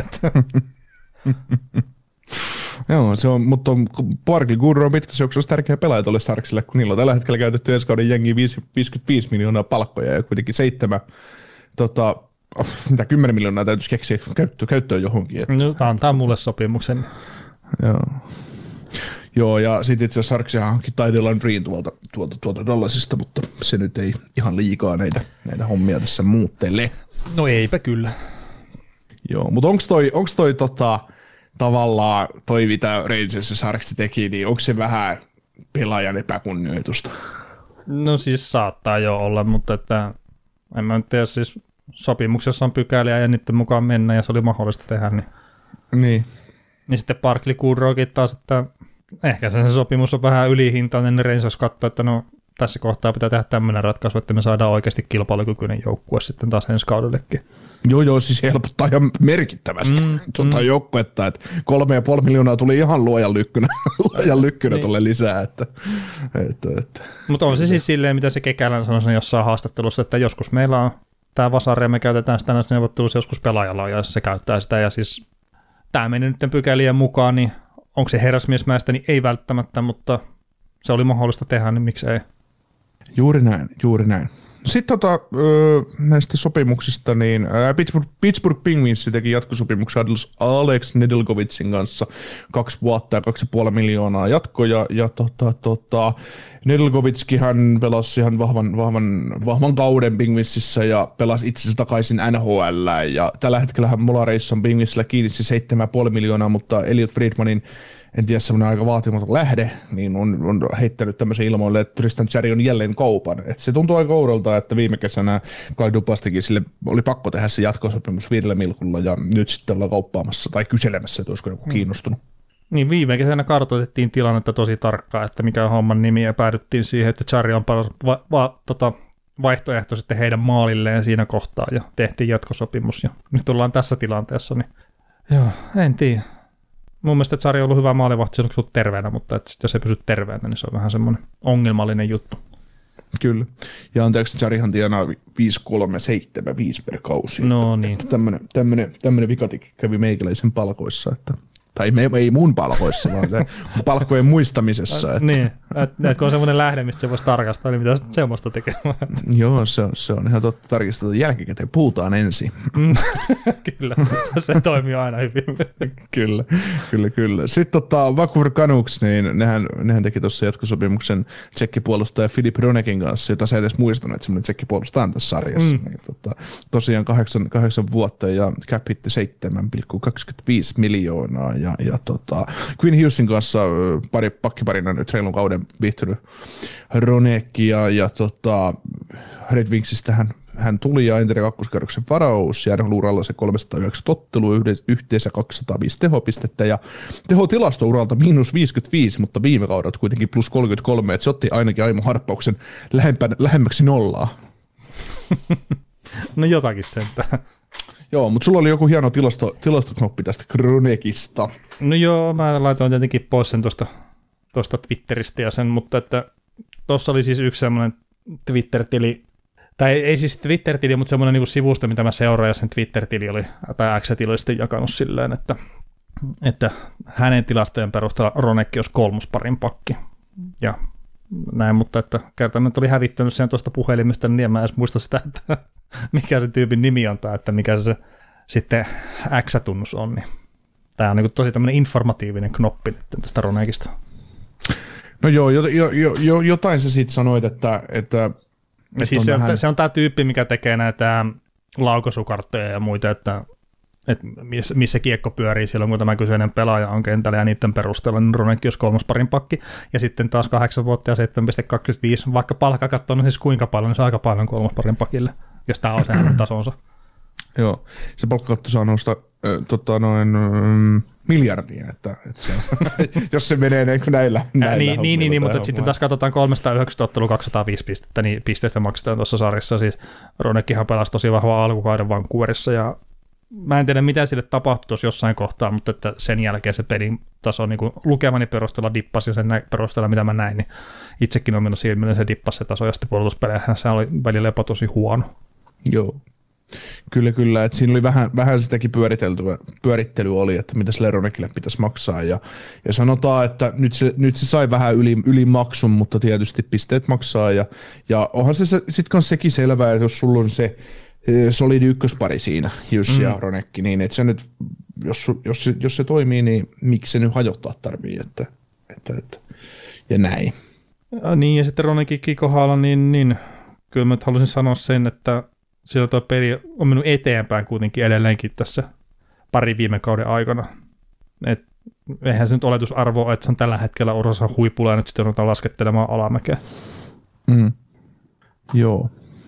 Joo, se on, mutta Barclay Goodrow on pitkässä juoksussa tärkeä pelaaja tuolle Sarksille, kun niillä on tällä hetkellä käytetty ensi kauden jengiin viisikymmentäviisi miljoonaa palkkoja ja kuitenkin seitsemän, tota, oh, mitä kymmenen miljoonaa täytyisi keksiä käyttöön, käyttöön johonkin. Että. No, antaa mulle sopimuksen. Joo. Joo, ja sitten itse asiassa Sarksia hankki Tyler Green tuolta, tuolta, tuolta Dallasista, mutta se nyt ei ihan liikaa näitä, näitä hommia tässä muuttele. No eipä kyllä. Joo, mutta onko toi, onks toi tota, tavallaan toi, mitä Rangers ja Sharks teki, niin onko se vähän pelaajan epäkunnioitusta? No siis saattaa jo olla, mutta että en mä nyt tiedä, siis sopimuksessa on pykäliä ja niiden mukaan mennä ja se oli mahdollista tehdä, niin, niin. niin sitten Barkley Goodrowkin taas, että ehkä se sopimus on vähän ylihintainen, niin Rangers katsoo, että no tässä kohtaa pitää tehdä tämmöinen ratkaisu, että me saadaan oikeasti kilpailukykyinen joukkue sitten taas ensi kaudellekin. Joo, joo, siis helpottaa ihan merkittävästi mm, tuota mm. joukkuetta, että kolme ja puoli miljoonaa tuli ihan luojan lykkynä, luojan lykkynä niin. Tulle lisää. Että, että, että. Mutta on se siis silleen, mitä se Kekälän sanoi jossain haastattelussa, että joskus meillä on tämä vasari ja me käytetään sitä näissä neuvottelussa, joskus pelaajalla on ja se käyttää sitä ja siis tämä meni nyt pykälien mukaan, niin onko se herrasmiesmäistä, niin ei välttämättä, mutta se oli mahdollista tehdä, niin miksei. Juuri näin, juuri näin. Sitten tota, näistä sopimuksista, niin Pittsburgh, Pittsburgh Penguins teki jatkosopimuksen Alex Nedeljkovicin kanssa kaksi vuotta ja kaksi ja puoli miljoonaa jatkoja, ja tota, tota, Nedeljkovickin hän pelasi ihan vahvan, vahvan, vahvan kauden Penguinsissa ja pelasi itsensä takaisin N H L, ja tällä hetkellä Molareissa on Penguinsillä kiinni se seitsemän ja puoli miljoonaa, mutta Elliot Friedmanin en tiedä, semmoinen aika vaatimaton lähde, niin on, on heittänyt tämmöisen ilmoille, että Tristan Jarry on jälleen kaupan. Et se tuntuu aika oudolta, että viime kesänä Kyle Dupastikin sille oli pakko tehdä se jatkosopimus viidellä milkulla, ja nyt sitten ollaan kauppaamassa tai kyselemässä, että olisiko joku kiinnostunut. Niin viime kesänä kartoitettiin tilannetta tosi tarkkaan, että mikä on homman nimi, ja päädyttiin siihen, että Jarry on paras va- va- tota, vaihtoehto sitten heidän maalilleen siinä kohtaa, ja tehtiin jatkosopimus, ja nyt ollaan tässä tilanteessa, niin joo, en tiedä. Mun mielestä Jarry on ollut hyvä maalivahti, se on terveenä, mutta et jos ei pysy terveenä, niin se on vähän semmoinen ongelmallinen juttu. Kyllä. Ja anteeksi, Jarryhan tienaa viisi kolme seitsemän viisi per kausi. No niin. Tämmöinen, tämmöinen vikatik kävi meikäläisen palkoissa, että tai me, ei mun palkoissa, vaan palkkojen muistamisessa. Että. Niin, että et kun on semmoinen lähde, mistä se voisi tarkastaa, niin mitä semmoista tekemään. Joo, se on, se on ihan totta, tarkistetaan jälkikäteen, puhutaan ensin. Kyllä, se toimii aina hyvin. kyllä, kyllä, kyllä. Sitten tota, Vancouver Canucks, niin nehän, nehän teki tuossa jatkosopimuksen tsekkipuolustaja Filip Hronekin kanssa, jota sä edes muistanut, että semmoinen tsekkipuolustaja on tässä sarjassa. Mm. Niin, tota, tosiaan kahdeksan, kahdeksan vuotta ja cap hitti seitsemän pilkku kaksikymmentäviisi miljoonaa. Ja, ja tota, Quinn Hughesin kanssa pari pakkiparina nyt reilun kauden viihtynyt Hronekki ja, ja tota, Red Wingsistä hän, hän tuli ja entinen kakkoskerroksen varaus ja uralla se kolmesataayhdeksän ottelua, yhteensä kaksisataaviisi tehopistettä ja tehotilasto uralta miinus viisikymmentäviisi, mutta viime kaudelta kuitenkin plus kolmekymmentäkolme, että se otti ainakin Aimo harppauksen lähemmäksi nollaa. No jotakin sentään. Joo, mutta sulla oli joku hieno tilasto, tilastoknoppi tästä Hronekista. No joo, mä laitoin tietenkin pois sen tuosta, tuosta Twitteristä ja sen, mutta että tuossa oli siis yksi semmoinen Twitter-tili, tai ei siis Twitter-tili, mutta semmoinen niin sivusto, mitä mä seuraan, ja sen Twitter-tili oli, tai X-tili oli sitten jakanut silleen, että, että hänen tilastojen perusteella Hronekki olisi kolmosparin pakki. Ja näin, mutta että kertaan nyt oli hävittänyt sen tuosta puhelimesta, niin en mä edes muista sitä, että mikä se tyypin nimi on tai että mikä se sitten X-tunnus on. Niin tämä on niin tosi tämmöinen informatiivinen knoppi nyt tästä Hronekista. No joo, jo, jo, jo, jotain sä siitä sanoit, että... että, että siis on se, vähän... on, se on tämä tyyppi, mikä tekee näitä laukaisukarttoja ja muita, että, että missä kiekko pyörii silloin, kun tämä kyseinen pelaaja on kentällä ja niiden perusteella, niin Hronekki olisi kolmosparin pakki. Ja sitten taas kahdeksan vuotta ja seitsemän pilkku kaksikymmentäviisi, vaikka palkka katsoo, niin siis kuinka paljon, niin se on aika paljon kolmosparin pakille, jos tämä on se hänen tasonsa. Joo, se palkkakatto saa nousta äh, tota, noin mm, miljardiin, että, että se, jos se menee niin näillä. näillä niin, niin, niin, niin mutta sitten taas katsotaan kolmesataayhdeksänkymmentä ottelua kaksisataaviisi pistettä, niin pisteistä maksetaan tuossa sarjassa. Siis Hronekkihan pelasi tosi vahvaa alkukauden Vancouverissa ja mä en tiedä mitä sille tapahtui tuossa jossain kohtaa, mutta että sen jälkeen se pelin taso niin lukemani perusteella dippasi ja sen perusteella mitä mä näin, niin itsekin on mennyt silmille se dippasi se taso ja sitten puolustuspeleihän se oli välillä jopa tosi huono. Joo. Kyllä, kyllä. Että siinä oli vähän, vähän sitäkin pyörittelyä oli, että mitä sille Hronekille pitäisi maksaa. Ja, ja sanotaan, että nyt se, nyt se sai vähän yli, yli maksun, mutta tietysti pisteet maksaa. Ja, ja onhan se sitten kanssa sekin selvää, että jos sulla on se solidi ykköspari siinä, Jussi mm. ja Hronekki, niin että se nyt, jos, jos, se, jos se toimii, niin miksi se nyt hajottaa tarvii, että, että, että, ja näin. Ja niin, ja sitten Hronekkikin kohdalla, niin, niin kyllä mä haluaisin sanoa sen, että sillä tuo peli on mennyt eteenpäin kuitenkin edelleenkin tässä pari viime kauden aikana. Et eihän se nyt oletusarvo ole, että se on tällä hetkellä urassa huipulla ja nyt sitten ruvetaan laskettelemaan alamäkeä. Mm. Joo.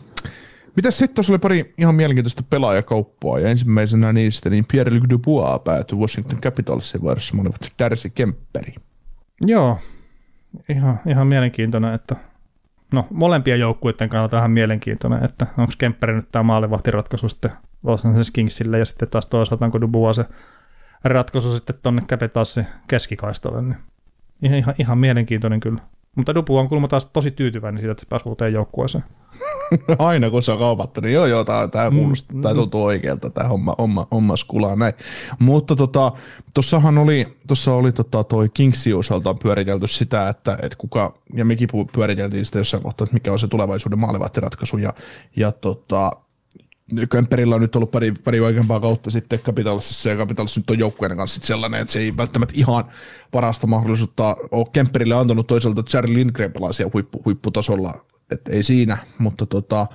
Mitäs sitten tuossa oli pari ihan mielenkiintoista pelaajakauppaa, ja ensimmäisenä niistä niin Pierre-Luc Dubois päätyi Washington Capitalsin vaihdossa molemmat Darcy Kemperi. Joo, ihan, ihan mielenkiintoinen, että no molempien joukkueiden kannalta ihan mielenkiintoinen, että onko Kemperi nyt tämä maalivahtiratkaisu sitten Los Angeles Kingsille, ja sitten taas toisaalta onko Dubois se ratkaisu sitten tuonne Capitalsin keskikaistalle, niin ihan, ihan, ihan mielenkiintoinen kyllä. Mutta Dubois on kuulemma taas tosi tyytyväinen siitä, että se pääsi uuteen joukkueeseen. Aina kun se on kaupattu, niin joo joo, tämä kuulostaa, tämä tuntuu oikealta, tämä homma, homma, homma skulaa näin. Mutta tota, tuossahan oli, tuossa oli tota toi Kingsin osaltaan pyöritelty sitä, että, että kuka, ja mekin pyöriteltiin sitä jossain kohtaa, että mikä on se tulevaisuuden maalivahtiratkaisu, ja, ja tota, Kemperillä on nyt ollut pari, pari oikeampaa kautta sitten Capitalsissa, ja Capitalissa nyt on joukkueiden kanssa sellainen, että se ei välttämättä ihan parasta mahdollisuutta ole Kemperille antanut. Toisaalta Charlie Lindgren pelaa siellä huippu, huipputasolla, että ei siinä, mutta tota,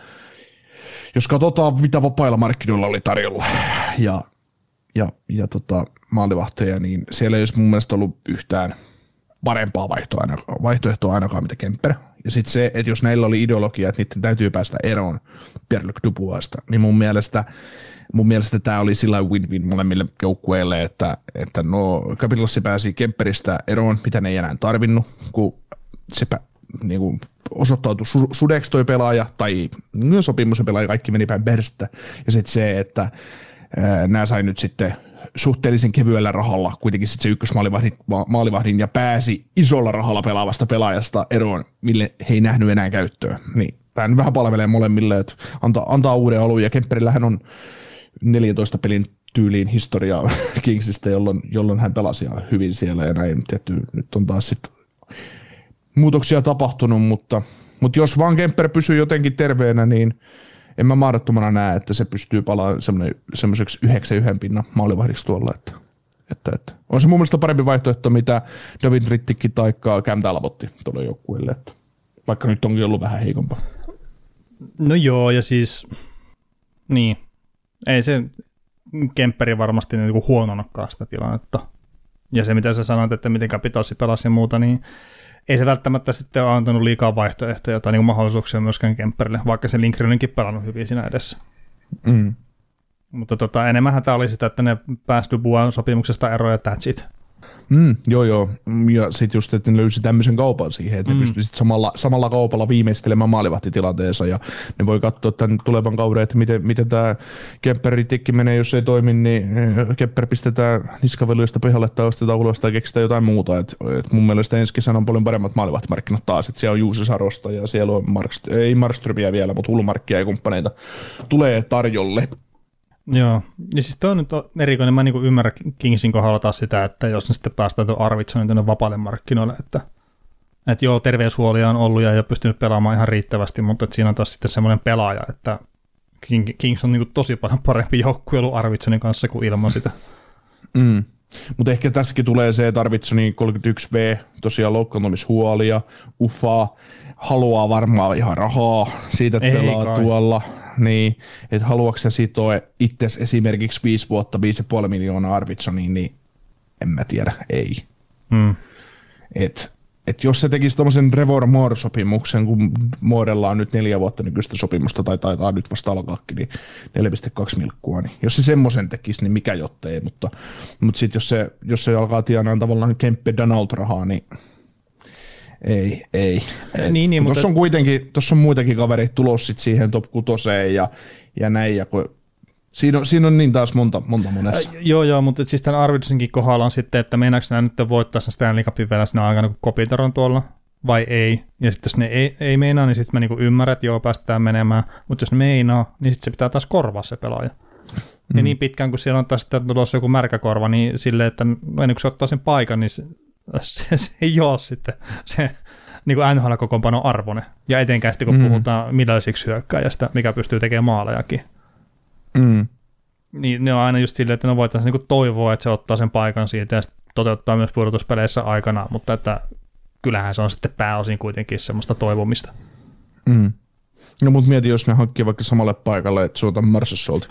jos katsotaan, mitä vapailla markkinoilla oli tarjolla ja, ja, ja tota, maalivahteja, niin siellä ei olisi mun mielestä ollut yhtään parempaa vaihtoehtoa ainakaan, vaihtoehtoa ainakaan mitä Kemper. Ja sitten se, että jos näillä oli ideologia, että niiden täytyy päästä eroon Pierre-Luc Duboisista, niin mun mielestä, mun mielestä tämä oli sillä win-win molemmille joukkueille, että, että no Capitalsi pääsi Kemperistä eroon, mitä ne ei enää tarvinnut, kun se niin kuin osoittautui su- sudeksi toi pelaaja, tai sopimus ja pelaaja, kaikki meni päin perstä. Ja sitten se, että ää, nämä sai nyt sitten suhteellisen kevyellä rahalla kuitenkin sitten se ykkösmaalivahdin maalivahdin ja pääsi isolla rahalla pelaavasta pelaajasta eroon, mille he ei nähnyt enää käyttöä. Niin, tämä vähän palvelee molemmille, että antaa, antaa uuden alun, ja Kemperillähän on neljäntoista pelin tyyliin historiaa Kingsistä, jolloin, jolloin hän pelasi ihan hyvin siellä, ja näin tietty, nyt on taas sitten muutoksia tapahtunut, mutta, mutta jos vaan Kemper pysyy jotenkin terveenä, niin en mä mahdottomana näe, että se pystyy palaamaan semmoiseksi yhdeksän yhden pinnan maalivahdiksi tuolla. Että, että, että. On se mun mielestä parempi vaihtoehto, mitä David Rittikki tai Cam Talbotti tuolle joukkueelle, että vaikka nyt onkin ollut vähän heikompaa. No joo, ja siis niin, ei se Kemperi varmasti niin huononakaan sitä tilannetta. Ja se, mitä sä sanoit, että miten Capitalsi pelasi ja muuta, niin ei se välttämättä sitten ole antanut liikaa vaihtoehtoja tai niin mahdollisuuksia myöskään Kemperille, vaikka se Lindgreninkin pelannut hyvin siinä edessä. Mm. Mutta tota, enemmänhän tämä oli sitä, että ne pääsi Dubois sopimuksesta eroon ja that's it. Mm, joo joo, ja sitten just, että ne löysi tämmöisen kaupan siihen, että mm. ne pystyisivät samalla, samalla kaupalla viimeistelemään maalivahtitilanteensa, ja ne voi katsoa tämän tulevan kauden, että miten, miten tämä Kemper-tikki menee, jos ei toimi, niin Kemper pistetään niskaveluista pihalle tai ostetaan ulos tai keksitään jotain muuta, että et mun mielestä ensi kesänä on paljon paremmat maalivahtimarkkinat taas, että siellä on Juuse Sarosta ja siellä on Markst- ei Markströmiä vielä, mutta Hulmarkkia ja kumppaneita tulee tarjolle. Joo, ja siis toi on nyt erikoinen, mä en niin ymmärrä Kingsin kohdalla taas sitä, että jos ne sitten päästään tuon Arvidssonin tuonne vapaille markkinoille, että, että joo, terveyshuolia on ollut ja ei ole pystynyt pelaamaan ihan riittävästi, mutta että siinä on taas sitten semmoinen pelaaja, että King, Kings on niin kuin tosi paljon parempi joukkue ollut Arvidssonin kanssa kuin ilman sitä. Mm. Mutta ehkä tässäkin tulee se, että Arvidssonin kolmekymmentäyksi V, tosiaan loukkaantumishuolia, Ufa, haluaa varmaan ihan rahaa siitä, että ei pelaa kai tuolla. Niin, että haluatko sä sitoa itsesi esimerkiksi viisi vuotta, viisi ja puoli miljoonaa Arvidssoniin, niin en mä tiedä, ei. Hmm. Että et jos se tekisi tommosen Trevor Moore-sopimuksen, kun Moorella on nyt neljä vuotta nykyistä sopimusta, tai taitaa nyt vasta alkaakin, niin neljä pilkku kaksi milkkua, niin jos se semmoisen tekisi, niin mikä jottei, mutta, mutta sitten jos se, jos se alkaa tienaa tavallaan Kempe Donald-rahaa, niin Ei, ei. Niin, niin, tuossa on kuitenkin, tuossa on muitakin kavereita tulossa sit siihen top kutoseen ja, ja näin, ja kun siinä, on, siinä on niin taas monta, monta monessa. Äh, joo, joo, mutta siis tämän Arvidssonkin kohdalla on sitten, että meinaako nämä nyt voittaa sen Stanley Cupin vielä siinä aikana, kun Kopitar on tuolla, vai ei. Ja sitten jos ne ei, ei meinaa, niin sitten mä niinku ymmärrän, että joo, päästään menemään, mutta jos ne meinaa, niin sitten se pitää taas korvaa se pelaaja. Mm. Ja niin pitkään, kun siellä on taas sitten tulossa joku märkäkorva, niin silleen, että ennen kuin se ottaa sen paikan, niin se, se, se ei ole sitten se niin kuin N H L-kokoonpanon arvoinen. Ja etenkään sitten, kun mm. puhutaan millaisiksi hyökkääjästä, mikä pystyy tekemään maalejakin. Mm. Niin ne on aina just silleen, että ne voitaisiin niin toivoa, että se ottaa sen paikan siitä ja toteuttaa myös pudotuspeleissä aikanaan, mutta että kyllähän se on sitten pääosin kuitenkin semmoista toivomista. Mm. No mutta mieti, jos ne hankkii vaikka samalle paikalle, että suotan Marchessault.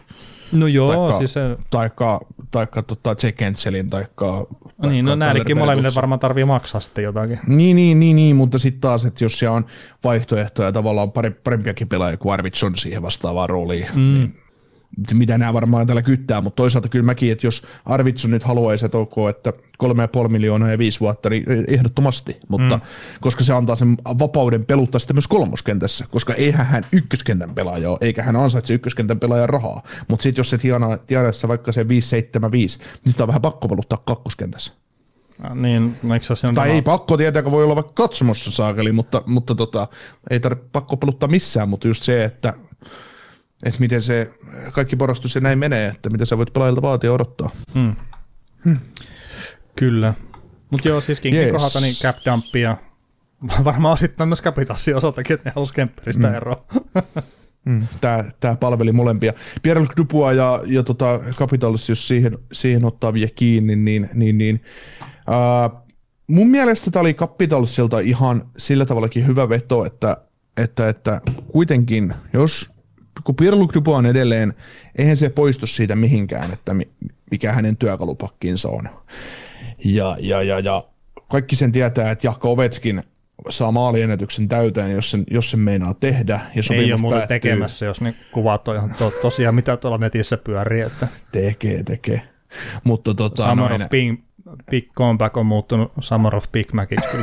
No joo, taikka, siis se... Taikka, taikka tota Jack Enselin, taikka... Niin, no näillekin molemmille varmaan tarvii maksaa sitten jotakin. Niin, niin, niin, niin mutta sitten taas, että jos siellä on vaihtoehtoja tavallaan parempiakin pelaajia kuin Arvidsson siihen vastaavaan rooliin, mm. niin mitä nämä varmaan tällä kyttää, mutta toisaalta kyllä mäkin, että jos Arvidsson nyt haluaisi, että ok, että kolme ja puoli miljoonaa ja viisi vuotta, niin ehdottomasti, mutta mm. koska se antaa sen vapauden peluttaa sitä myös kolmoskentässä, koska eihän hän ykköskentän pelaaja ole, eikä hän ansaitse ykköskentän pelaajan rahaa, mutta sitten jos se tiedässä vaikka se viisi seitsemän viisi, niin sitä on vähän pakko peluttaa kakkoskentässä. Ja niin, eikö se tai ei pakko tietää, voi olla vaikka katsomossa saakeli, mutta, mutta tota, ei tarvitse pakko peluttaa missään, mutta just se, että että miten se kaikki porrastus ja näin menee, että mitä sä voit pelaajilta vaatia ja odottaa. Hmm. Hmm. Kyllä. Mutta joo, siis Kinkin yes. kohdalta niin cap dumpi ja varmaan osittain myös Capitalsin osaltakin, että ne halusi Kemperistä hmm. eroa. hmm. Tää, tää palveli molempia. Pierre-Luc Dubois ja, ja tota Capitals, jos siihen, siihen ottaa vielä kiinni, niin, niin, niin uh, mun mielestä tää oli Capitalsilta ihan sillä tavallakin hyvä veto, että, että, että kuitenkin, jos kun Pierre-Luc Dubois on edelleen, eihän se poistu siitä mihinkään, että mikä hänen työkalupakkinsa on. Ja, ja, ja, ja kaikki sen tietää, että Jahko Ovechkin saa maaliennätyksen täyteen, jos sen, jos sen meinaa tehdä. Ja ei ole muuten tekemässä, jos ne kuvat on ihan to, tosiaan, mitä tuolla netissä pyörii. Että tekee, tekee. Mutta tota, Summer of Big, Big Comeback on muuttunut Summer of Big Maciksi kyllä.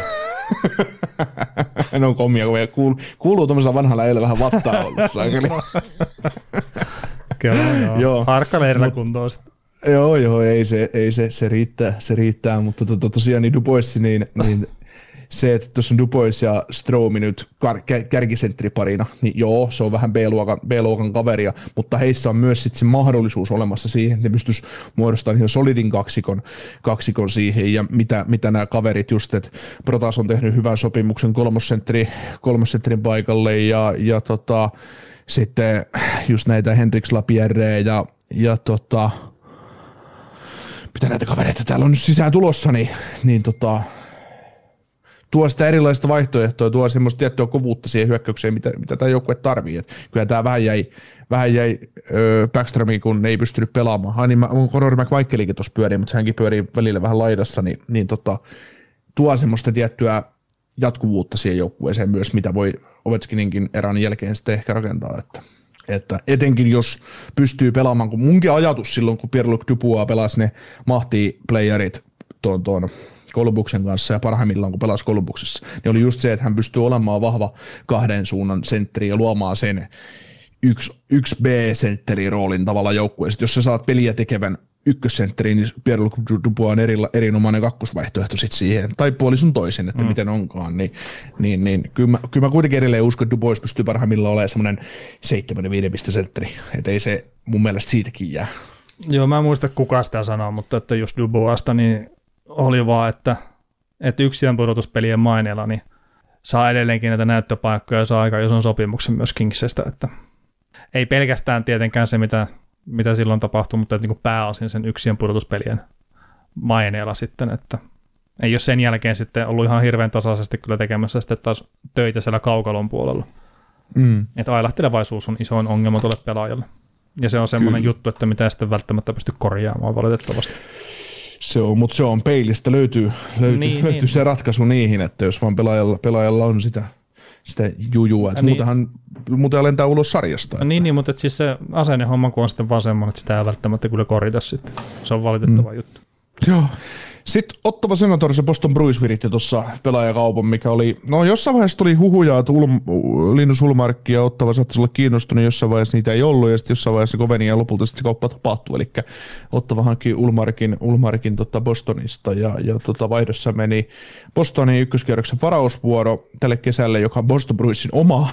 Ne on komia, kun kuuluu, kuuluu tuollaisella vanhalla eilen vähän vattaa ollessa. Kyllä, joo. joo. Harkkaleirillä kuntoon. Joo, joo, ei se, ei se, se riittää, se riittää, mutta to, to, tosiaan niin Dubois, niin, niin se, että tuossa on Dubois ja Strome nyt kär, kärkisenttriparina, niin joo, se on vähän B-luokan, B-luokan kaveria, mutta heissä on myös sit se mahdollisuus olemassa siihen, että ne pystyisi muodostamaan ihan solidin kaksikon, kaksikon siihen, ja mitä, mitä nämä kaverit just, että Protas on tehnyt hyvän sopimuksen kolmosenttri, kolmosentterin paikalle, ja, ja tota, sitten just näitä Henriks Lapierre ja, ja tota, mitä näitä kavereita täällä on nyt sisään tulossa, niin, niin tota, tuo sitä erilaista vaihtoehtoa, tuo semmoista tiettyä kovuutta siihen hyökkäykseen, mitä, mitä tämä joukkue tarvii. Et kyllä tämä vähän jäi, vähän jäi öö, Backströmiin, kun ne ei pystynyt pelaamaan. Ai niin, Conor McMichaelikin tuossa pyörii, mutta hänkin pyörii välillä vähän laidassa, niin, niin tota, tuo semmoista tiettyä jatkuvuutta siihen joukkueeseen myös, mitä voi Ovechkininkin erän jälkeen sitten ehkä rakentaa. Että, että etenkin jos pystyy pelaamaan, kun munkin ajatus silloin, kun Pierre-Luc Dubois pelasi ne mahti-playerit tuon tuon Columbuksen kanssa ja parhaimmillaan kun pelasi Columbuksessa, niin oli just se, että hän pystyy olemaan vahva kahden suunnan sentteri ja luomaan sen yksi, yksi B-sentterin roolin tavalla joukkueessa. Jos sä saat peliä tekevän ykkössentteriin, niin Pierre-Luc Dubois on eri, erinomainen kakkosvaihtoehto sit siihen, tai puoli sun toisen, että mm. miten onkaan, niin, niin, niin kyllä, mä, kyllä mä kuitenkin edelleen uskon, että Dubois pystyy parhaimmillaan olemaan semmoinen seitsemänkymmentäviisi piste sentteri, että ei se mun mielestä siitäkin jää. Joo, mä en muista kuka sitä sanoo, mutta että just Duboista, niin oli vaan, että, että yksien pudotuspelien maineella niin saa edelleenkin näitä näyttöpaikkoja ja saa aika ison sopimuksen myös Kingsestä, että ei pelkästään tietenkään se, mitä, mitä silloin tapahtui, mutta että niin kuin pääosin sen yksien pudotuspelien maineella sitten, että ei ole sen jälkeen sitten ollut ihan hirveän tasaisesti kyllä tekemässä sitten taas töitä siellä kaukalon puolella. Mm. Että ailahtelevaisuus on isoin ongelma tuolle pelaajalle. Ja se on semmoinen kyllä juttu, että mitä ei sitten välttämättä pysty korjaamaan valitettavasti. Se on, mutta se on peilistä, löytyy, löytyy, niin, löytyy niin se ratkaisu niihin, että jos vaan pelaajalla, pelaajalla on sitä, sitä jujua, että niin, muutenhan muuten lentää ulos sarjasta. Että. Niin, niin, mutta siis se asennehomma, kun on sitten vaan semmoinen, että sitä ei välttämättä kyllä korjata sitten. Se on valitettava mm. juttu. Joo. Sitten Ottawa Senators ja Boston Bruins viritti tuossa pelaajakaupan, mikä oli, no jossain vaiheessa tuli huhuja, että Ulm, Linus Ullmark ja Ottawa saattaisi olla kiinnostunut, jossain vaiheessa niitä ei ollut, ja sitten jossain vaiheessa koveni ja lopulta sitten se kauppa tapahtui, eli Ottawa hankki Ullmarkin, Ullmarkin tota Bostonista, ja, ja tota vaihdossa meni Bostonin ykköskierroksen varausvuoro tälle kesälle, joka on Boston Bruinsin oma,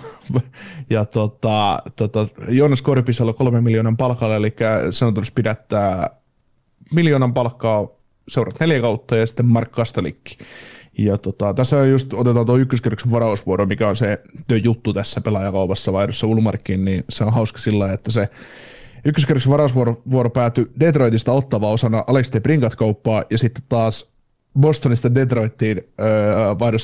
ja tota, tota, Joonas Korpisalo kolme miljoonan palkalla, eli Senators pidättää miljoonan palkkaa seurat neljä kautta ja sitten Mark Kastelikki. Ja tota, tässä just otetaan tuo ykköskierroksen varausvuoro, mikä on se juttu tässä pelaajakaupassa vaihdossa Ullmarkkiin, niin se on hauska sillä, että se ykköskierroksen varausvuoro vuoro päätyi Detroitista Ottavaan osana Alex DeBrincat-kauppaa ja sitten taas Bostonista Detroittiin öö, vaihdossa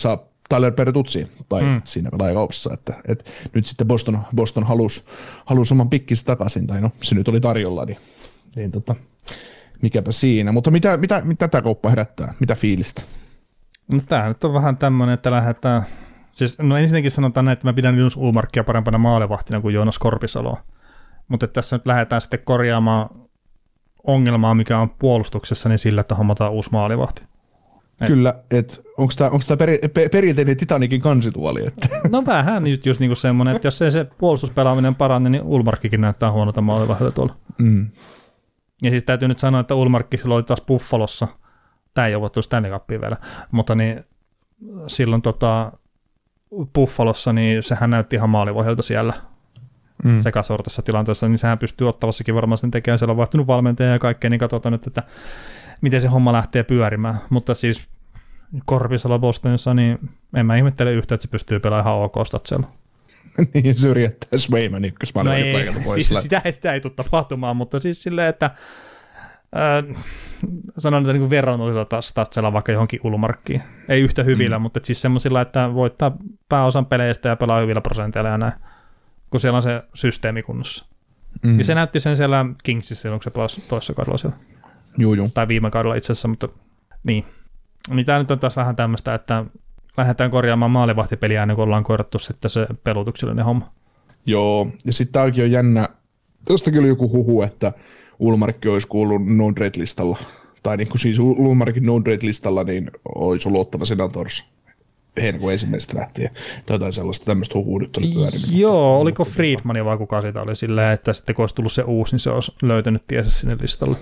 Tyler Bertuzzi tai mm. siinä pelaajakaupassa, että, että nyt sitten Boston, Boston halusi, halusi oman pikkis takaisin, tai no se nyt oli tarjolla, niin, niin tota, mikäpä siinä. Mutta mitä, mitä, mitä tämä kauppa herättää? Mitä fiilistä? No tämä nyt on vähän tämmöinen, että lähdetään, siis no ensinnäkin sanotaan, että mä pidän Linus Ullmarkia parempana maalivahtina kuin Joonas Korpisaloa, mutta tässä nyt lähdetään sitten korjaamaan ongelmaa, mikä on puolustuksessa, niin sillä, että hommataan uusi maalivahti. Et. Kyllä, että onko tämä peri, pe, perinteinen Titanikin kansituoli? Että. No vähän just, just niinku semmoinen, että jos ei se puolustuspelaaminen paranne, niin Ullmarkkikin näyttää huonolta maalivahdelta tuolla. Mm. Ja siis täytyy nyt sanoa, että Ullmarkki silloin oli taas Buffalossa, tämä ei ole voittu Stanley Cupia vielä, mutta niin silloin tota, Buffalossa, niin sehän näytti ihan maalivahdelta siellä mm. sekasortassa tilanteessa, niin sehän pystyy ottavassakin varmaan sen tekemään, siellä on vaihtunut valmentaja ja kaikkea, niin katsotaan nyt, että miten se homma lähtee pyörimään, mutta siis Korpisalo Bostonissa, niin en mä ihmettele yhtä, että se pystyy pelaamaan ihan ok statsella. Niin, syrjättää Swayman ykkösmaalin no paikalta pois. Siis sitä, sitä ei tule tapahtumaan, mutta siis silleen, että äh, sanon, että niin verrannollisella statsella vaikka johonkin Ullmarkkiin. Ei yhtä hyvillä, mm. mutta siis semmoisilla, että voittaa pääosan peleistä ja pelaa hyvillä prosenteilla ja näin, kun siellä on se systeemi kunnossa. Mm. Ja se näytti sen siellä Kingsissä, silloin kun se pelasi toisessa kaudella siellä. Juu, juu. Tai viime kaudella itse asiassa, mutta niin. Niin tämä nyt on taas vähän tämmöistä, että lähdetään korjaamaan maalivahtipeliä ennen kuin ollaan korjattu sitten se pelutuksellinen homma. Joo, ja sitten tämäkin on jännä. Tuostakin oli joku huhu, että Ullmarkki olisi kuullut no-trade-listalla. Tai niin kuin siis Ullmarkin no-trade-listalla, niin olisi ollut ottava Senators heinäkuun ensimmäisestä lähtien. Tai jotain sellaista tämmöistä huhua nyt oli pyörinyt. Joo, mutta, oliko Friedman vai kuka siitä oli silleen, että sitten kun olisi tullut se uusi, niin se olisi löytänyt tiesä sinne listalle.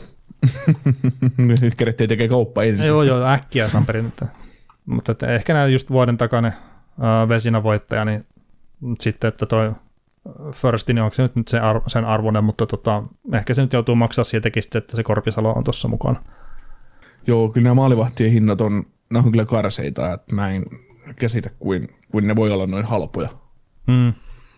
Nyt kerettiin tekemään kauppa ensin. Joo, joo, äkkiä Samperi nyt. Mutta että ehkä nämä just vuoden takainen uh, Vesina-voittaja, niin sitten, että toi Firsti, niin onko se nyt sen, arvo, sen arvoinen, mutta tota, ehkä se nyt joutuu maksaa siitäkin sitten, että se Korpisalo on tuossa mukana. Joo, kyllä nämä maalivahtien hinnat on, nämä on kyllä karseita, että mä en käsitä, kuin, kuin ne voi olla noin halpoja. Mm.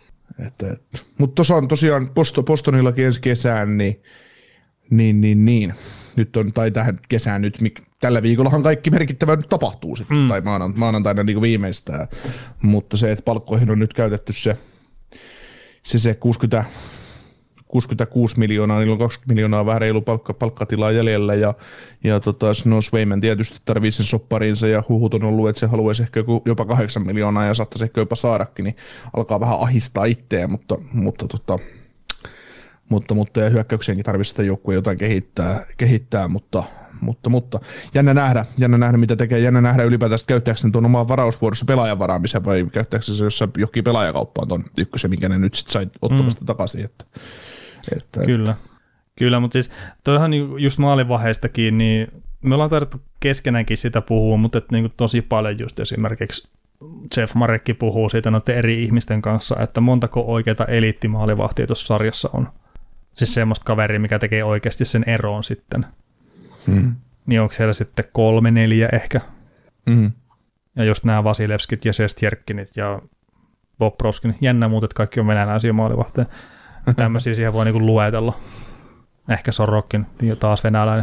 Mutta tosiaan, tosiaan Bostonillakin ensi kesään, niin Niin, niin, niin. Nyt on, tai tähän kesään nyt, tällä viikollahan kaikki merkittävä nyt tapahtuu sitten, mm. tai maanantaina niin kuin viimeistään, mutta se, että palkkoihin on nyt käytetty se, se, se kuusikymmentä, kuusikymmentäkuusi miljoonaa, niillä on kaksikymmentä miljoonaa vähän reilu palkka, palkkatilaa jäljellä, ja, ja tota, Snow Swayman tietysti tarvii sen sopparinsa, ja huhut on ollut, että se haluaisi ehkä jopa kahdeksan miljoonaa, ja saattaisi ehkä jopa saadakin, niin alkaa vähän ahistaa itseään, mutta, mutta tota, Mutta, mutta ja hyökkäykseenkin tarvitsisi sitä joukkueen jotain kehittää, kehittää mutta, mutta, mutta jännä nähdä, jännä nähdä, mitä tekee, jännä nähdä ylipäätään, käyttääkö ne tuon omaan varausvuorossa pelaajan varaamisen vai käyttääkö se jossain johonkin pelaajakauppaan tuon ykkösen, minkä ne nyt sitten sai ottamasta mm. takaisin. Että, että, Kyllä, kyllä, mutta siis toihan just maalivaheistakin, niin me ollaan tarvittu keskenäänkin sitä puhua, mutta että niin tosi paljon just esimerkiksi Jeff Marekki puhuu siitä noiden eri ihmisten kanssa, että montako oikeita eliittimaalivahtia tuossa sarjassa on. Siis semmoista kaveria, mikä tekee oikeasti sen eroon sitten. Mm. Niin onko siellä sitten kolme, neljä ehkä. Mm. Ja just nämä Vasilevskit ja Sestjerkkinit ja Bobrovskin. Jännä muuten, että kaikki on venäläisiä maalivahteja. Tämmöisiä siihen voi niinku luetella. Ehkä Sorokin, taas venäläinen.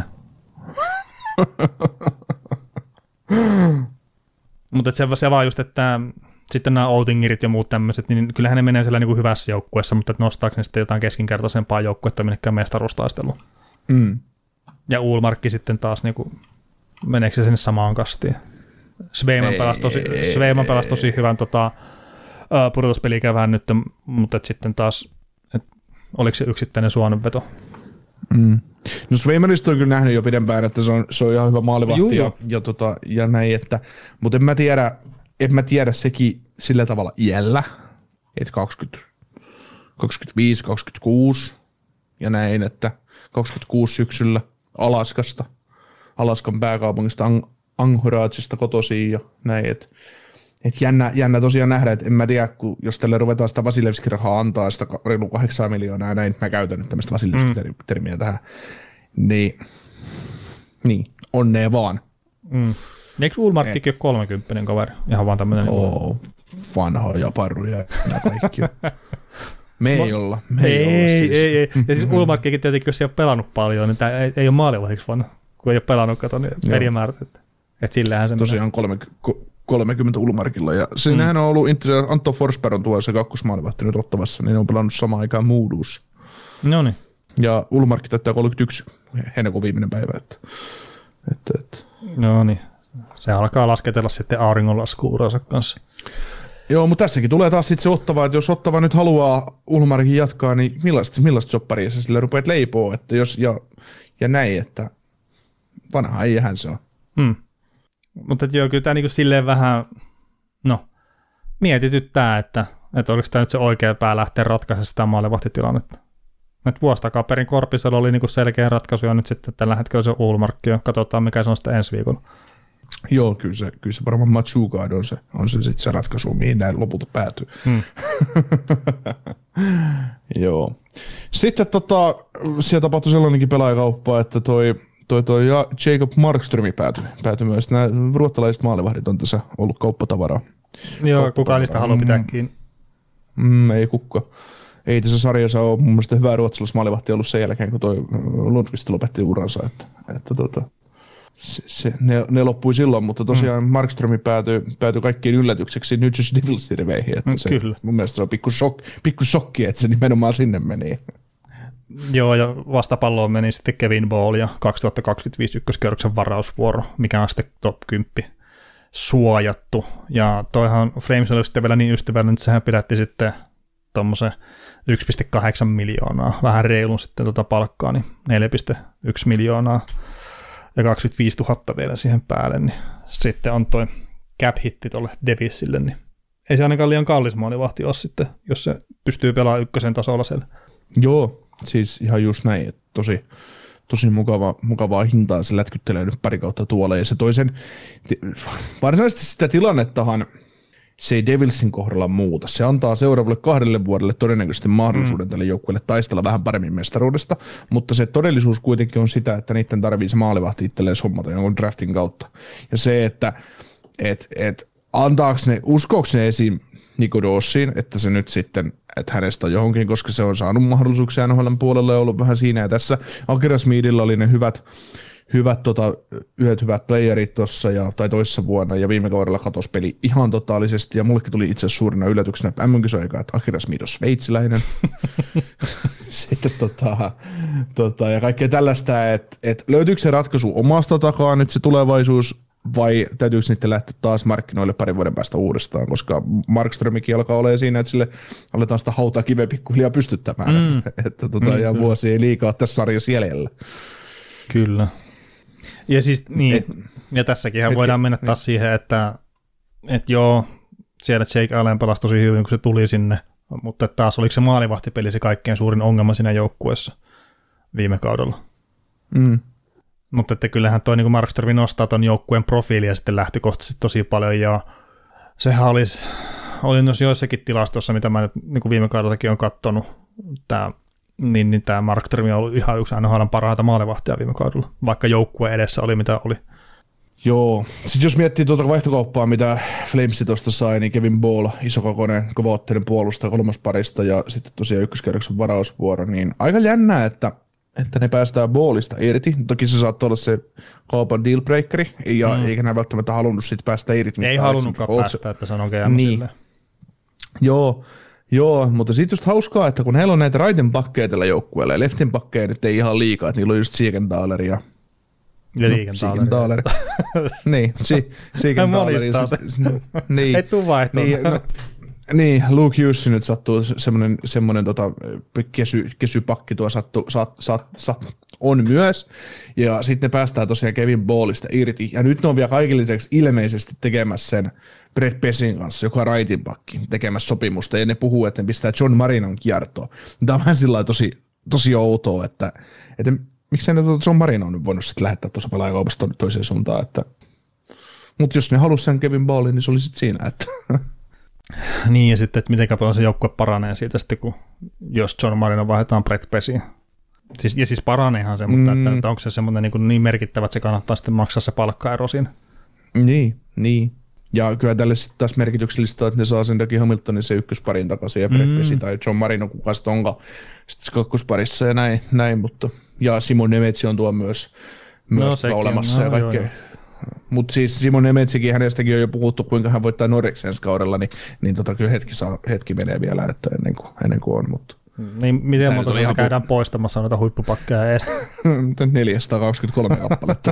Mutta se, se vaan just, että sitten nämä Outingerit ja muut tämmöiset, niin kyllähän ne menee siellä niin kuin hyvässä joukkueessa, mutta nostaako ne sitten jotain keskinkertaisempaa joukkuetta minnekään mestaruustaisteluun. Mm. Ja Ullmarkki sitten taas, niin kuin, meneekö se sinne samaan kastiin? Sveiman pelasi tosi, Sveiman pelasi tosi hyvän tota, uh, pudotuspelikävään nyt, mutta sitten taas, et, oliko se yksittäinen suonenveto? Mm. No Sveimanista on kyllä nähnyt jo pidempään, että se on, se on ihan hyvä maalivahti ja, ja, tota, ja näin, että, mutta en mä tiedä, en mä tiedä sekin sillä tavalla iällä, että kaksikymmentä, kaksikymmentäviisi kaksikymmentäkuusi ja näin, että kaksikymmentäkuusi syksyllä Alaskasta, Alaskan pääkaupungista Ang- Anchoragesta kotoisin ja näin, että et jännä, jännä tosiaan nähdä, että en mä tiedä, kun jos tälle ruvetaan sitä Vasilevski-rahaa antaa sitä reilu kahdeksan miljoonaa ja näin, mä käytän nyt tämmöistä Vasilevski-termiä mm. tähän, niin, niin onnea vaan. Mm. Eikö Ullmarkkikin ole kolmekymppinen kaveri? Ihan vaan tämmöinen. Oo, vanhoja parruja ja kaikki. Me ei olla. Me ei, ei olla siis. Ei, ei. Ja siis Ullmarkkikin tietenkin, jos ei ole pelannut paljon, niin tämä ei, ei ole maalivahdiksi vaan, kun ei ole pelannut, kato, niin pelimäärät. Että et sillähän se tosiaan kolmekymmentä Ullmarkilla. Ja siinähän mm. on ollut, Antto Forsberg on tuossa kakkosmaalivahti nyt Ottavassa, niin ne on pelannut samaan aikaan Moodussa. No niin. Ja Ullmarkki täyttää kolmekymmentäyksi heinäkuun viimeinen päivä. Että, että, että. No niin, se alkaa lasketella sitten auringonlasku-uransa kanssa. Joo, mutta tässäkin tulee taas sitten se Ottava, että jos Ottava nyt haluaa Ullmarkin jatkaa, niin millaista, millaista sopparia sä sille rupeat leipoo, että jos, ja, ja näin, että vanha äijähän se on. Hmm. Mutta joo, kyllä tämä niinku silleen vähän, no, mietityttää, että, että oliko tämä nyt se oikea pää lähteä ratkaisemaan sitä maalivahtitilannetta. Nyt vuosi takaperin Korpisella oli niinku selkeä ratkaisu, ja nyt sitten tällä hetkellä se on Ullmarkki, ja katsotaan mikä se on sitten ensi viikolla. Joo, kyllä se, kyllä se varmaan Matsugard on se, on se sitten se ratkaisu, mihin näin lopulta päätyy. Hmm. Joo. Sitten tota, siellä tapahtui sellainenkin pelaajakauppaa, että toi, toi, toi Jacob Markström päätyi, päätyi myös. Nämä ruottalaiset maalivahdit on tässä ollut kauppatavaraa. Joo, kukaan niistä haluaa pitää kiinni. Mm, ei kukka. Ei tässä sarjassa ole mun mielestä hyvää ruotsalaismaalivahtia ollut sen jälkeen, kun toi Lundqvist lopetti uransa. Että, että tota, se, se, ne, ne loppui silloin, mutta tosiaan mm. Markström päätyi, päätyi kaikkien yllätykseksi New Jersey Devilsin riveihin. Että se, Kyllä. Mun mielestä se on pikku, shok, pikku shokki, että se nimenomaan sinne meni. Joo, ja vastapalloon meni sitten Kevin Ball ja kaksituhattakaksikymmentäviisi ykköskierroksen varausvuoro, mikä on sitten top kymmenen suojattu. Ja toihan Flames oli sitten vielä niin ystävällinen, että sehän pidätti sitten tuommoisen yksi pilkku kahdeksan miljoonaa, vähän reilun sitten tuota palkkaa, niin neljä pilkku yksi miljoonaa ja kaksikymmentäviisituhatta vielä siihen päälle, niin sitten on toi cap-hitti tuolle Devilsille, niin ei se ainakaan liian kallis maalivahti ole sitten, jos se pystyy pelaamaan ykkösen tasolla siellä. Joo, siis ihan just näin, että tosi, tosi mukava, mukavaa hintaa se lätkyttelee nyt pari kautta tuolla, ja se toisen, varsinaisesti sitä tilannettahan se ei Devilsin kohdalla muuta. Se antaa seuraavalle kahdelle vuodelle todennäköisesti mahdollisuuden mm. tälle joukkueelle taistella vähän paremmin mestaruudesta, mutta se todellisuus kuitenkin on sitä, että niiden tarvii se maalivahti itselleen hommata jonkun draftin kautta. Ja se, että et, et, antaako ne, uskoako ne esim. Nico Dossiin, että se nyt sitten, että hänestä on johonkin, koska se on saanut mahdollisuuksia N H L:n puolelle ja ollut vähän siinä ja tässä. Akira Smithillä oli ne hyvät, hyvät tota, yhdet hyvät playerit tuossa tai toissa vuonna ja viime kaudella katosi peli ihan totaalisesti ja mullekin tuli itse asiassa suurina yllätyksenä M M-kisojen aikaa, että Akira Smith on sveitsiläinen. Sitten tota, tota, ja kaikkea tällaista, että et löytyykö se ratkaisu omasta takaa nyt se tulevaisuus vai täytyykö niiden lähteä taas markkinoille parin vuoden päästä uudestaan, koska Markströmikin alkaa olemaan siinä, että sille aletaan sitä hautaa kiveä pikkuhiljaa pystyttämään, mm. että, että tota, mm, ja kyllä. Vuosi ei liikaa tässä sarjassa jäljellä. Kyllä. Ja siis niin, et, ja tässäkin voidaan mennä taas et, siihen, että et joo, siellä Jake Allen pelasi tosi hyvin, kun se tuli sinne, mutta taas oliko se maalivahtipeli se kaikkein suurin ongelma siinä joukkueessa viime kaudella. Mm. Mutta että kyllähän toi niin Markström nostaa ton joukkueen profiilia sitten lähtökohtaisesti tosi paljon, ja sehän olisi, oli myös joissakin tilastossa, mitä mä nyt niin viime kaudellakin olen katsonut, tää, niin, niin tämä Markström on ollut ihan yksi N H L:n parhaita maalivahtia viime kaudella, vaikka joukkue edessä oli mitä oli. Joo, sitten jos miettii tuota vaihtokauppaa, mitä Flames tuosta sai, niin Kevin Ball, isokokoinen, kovaotteinen puolustaja kolmas parista, ja sitten tosiaan ykköskerroksen varausvuoro, niin aika jännää, että että ne päästään Ballista irti. Toki se saattaa olla se kaupan dealbreakeri, ja mm. eikä nämä välttämättä halunnut sit päästä irti. Ei halunnutkaan päästä, että sanon G M niin. Silleen. Joo, joo, mutta sitten just hauskaa, että kun heillä on näitä raiten pakkeja tällä joukkueella, ja leftin pakkeja nyt ei ihan liikaa, että niillä on just Siegenthaler ja Ja Siegenthaler. niin, Siegenthaler. Niin. Ei tuu vaihtoon. Niin, no, niin, Luke Hughes nyt sattuu semmoinen, semmoinen tota, kesy, kesypakki tuo sattu, sat, sat, sat, on myös, ja sitten päästään tosiaan Kevin Ballista irti, ja nyt ne on vielä kaikille lisäksi ilmeisesti tekemässä sen Brett Pessin kanssa, joka on raitin pakki, tekemässä sopimusta, ja ne puhuu, että ne pistää John Marinon kiertoon. Tämä on vähän sillä tosi, tosi outoa, että, että miksei ne tuota John Marinon nyt voinut sitten lähettää tuossa pelaajakaupasta toiseen suuntaan, että mutta jos ne halusi sen Kevin Ballin, niin se oli sitten siinä, että niin, ja sitten, että miten paljon se joukkue paranee siitä sitten, kun jos John Marino vaihdetaan Brett Pessiin. Siis, ja siis paraneehan se, mutta mm. että, että onko se semmoinen niin, niin merkittävä, että se kannattaa sitten maksaa se palkkaero siinä. Niin, niin. Ja kyllä tälle sitten taas merkityksellistä, että ne saa sen Dougie Hamiltonin se ykkösparin takaisin ja Brett mm. Pessi tai John Marino, kuka sitten onkaan sitten kakkosparissa ja näin, näin, mutta ja Simon Nemetsi on tuo myös, myös no, olemassa no, ja kaikkea. Mutta siis Simon Nemetsikin, hänestäkin on jo puhuttu, kuinka hän voittaa Noriksen ensi kaudella, niin, niin tota, kyllä hetki, saa, hetki menee vielä, että ennen kuin, ennen kuin on. Mutta niin miten monta ihan käydään pu- poistamassa noita huippupakkeja eestä? neljäsataakaksikymmentäkolme kappaletta.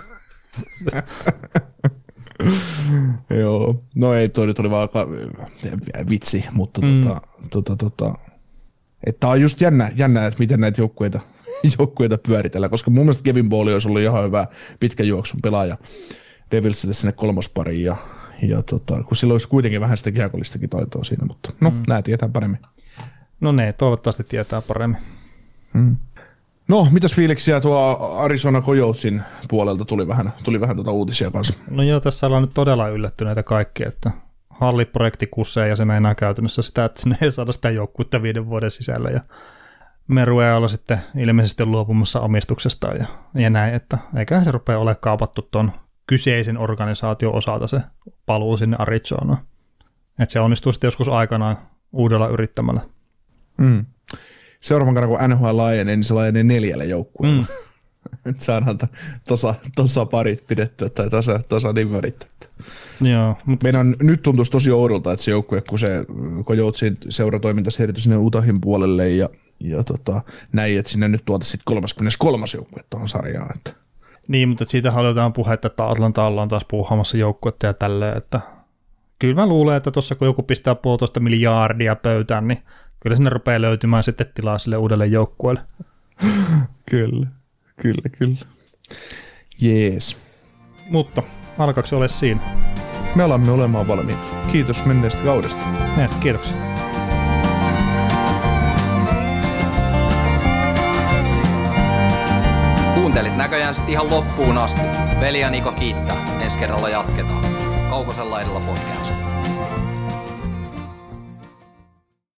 Joo, no ei, toi nyt oli vaan vitsi, mutta mm. tota, tota, tota, että on just jännä, jännä, että miten näitä joukkueita, joukkueita pyöritellään, koska mun mielestä Kevin Bowley olisi ollut ihan hyvä pitkän juoksun pelaaja Devilsille sinne kolmospariin, ja, ja tota, kun sillä olisi kuitenkin vähän sitä kiekollistakin taitoa siinä, mutta no, mm. nää tietää paremmin. No ne, toivottavasti tietää paremmin. Mm. No, mitäs fiiliksiä tuo Arizona Coyotesin puolelta tuli vähän, tuli vähän tuota uutisia kanssa? No joo, tässä ollaan nyt todella yllättyneitä kaikki, että halliprojekti kusee ja se meinaa käytännössä sitä, että sinne ei saada sitä joukkuetta viiden vuoden sisällä ja Merue on sitten ilmeisesti luopumassa omistuksestaan ja, ja näin, että eiköhän se rupea ole kaupattu tuon kyseisen organisaation osalta se paluu sinne Arizonaan. Että se onnistuu sitten joskus aikanaan uudella yrittämällä. Mm. Seuraavan kerran, kun N H L laajenee, niin se laajenee neljälle joukkueelle. Mm. Että saadaan tosa, tosa parit pidettyä tai tasa, tasa nimerit. Joo, mutta meidän nyt tuntuisi tosi oudolta, että se joukkue, kun se Coyotesin seuratoiminta siirtyi sinne Utahin puolelle ja, ja tota, näin, että sinne nyt tuotaisiin sitten kolmaskymmeneskolme joukkue tuohon sarjaan. Että. Niin, mutta siitähän oli jotain puhetta, että Atlanta ollaan taas puuhaamassa joukkuetta ja tälleen, että kyllä mä luulen, että tuossa kun joku pistää puolitoista miljardia pöytään, niin kyllä sinne rupeaa löytymään sitten tilaa sille uudelle joukkueelle. Kyllä, kyllä, kyllä. Jees. Mutta alkaako se ole siinä? Me alamme olemaan valmiit. Kiitos menneestä kaudesta. Ja, kiitoksia. Kuuntelit näköjään sitten ihan loppuun asti. Veli ja Niko kiittää. Ensi kerralla jatketaan. Kaukosella edellä podcast.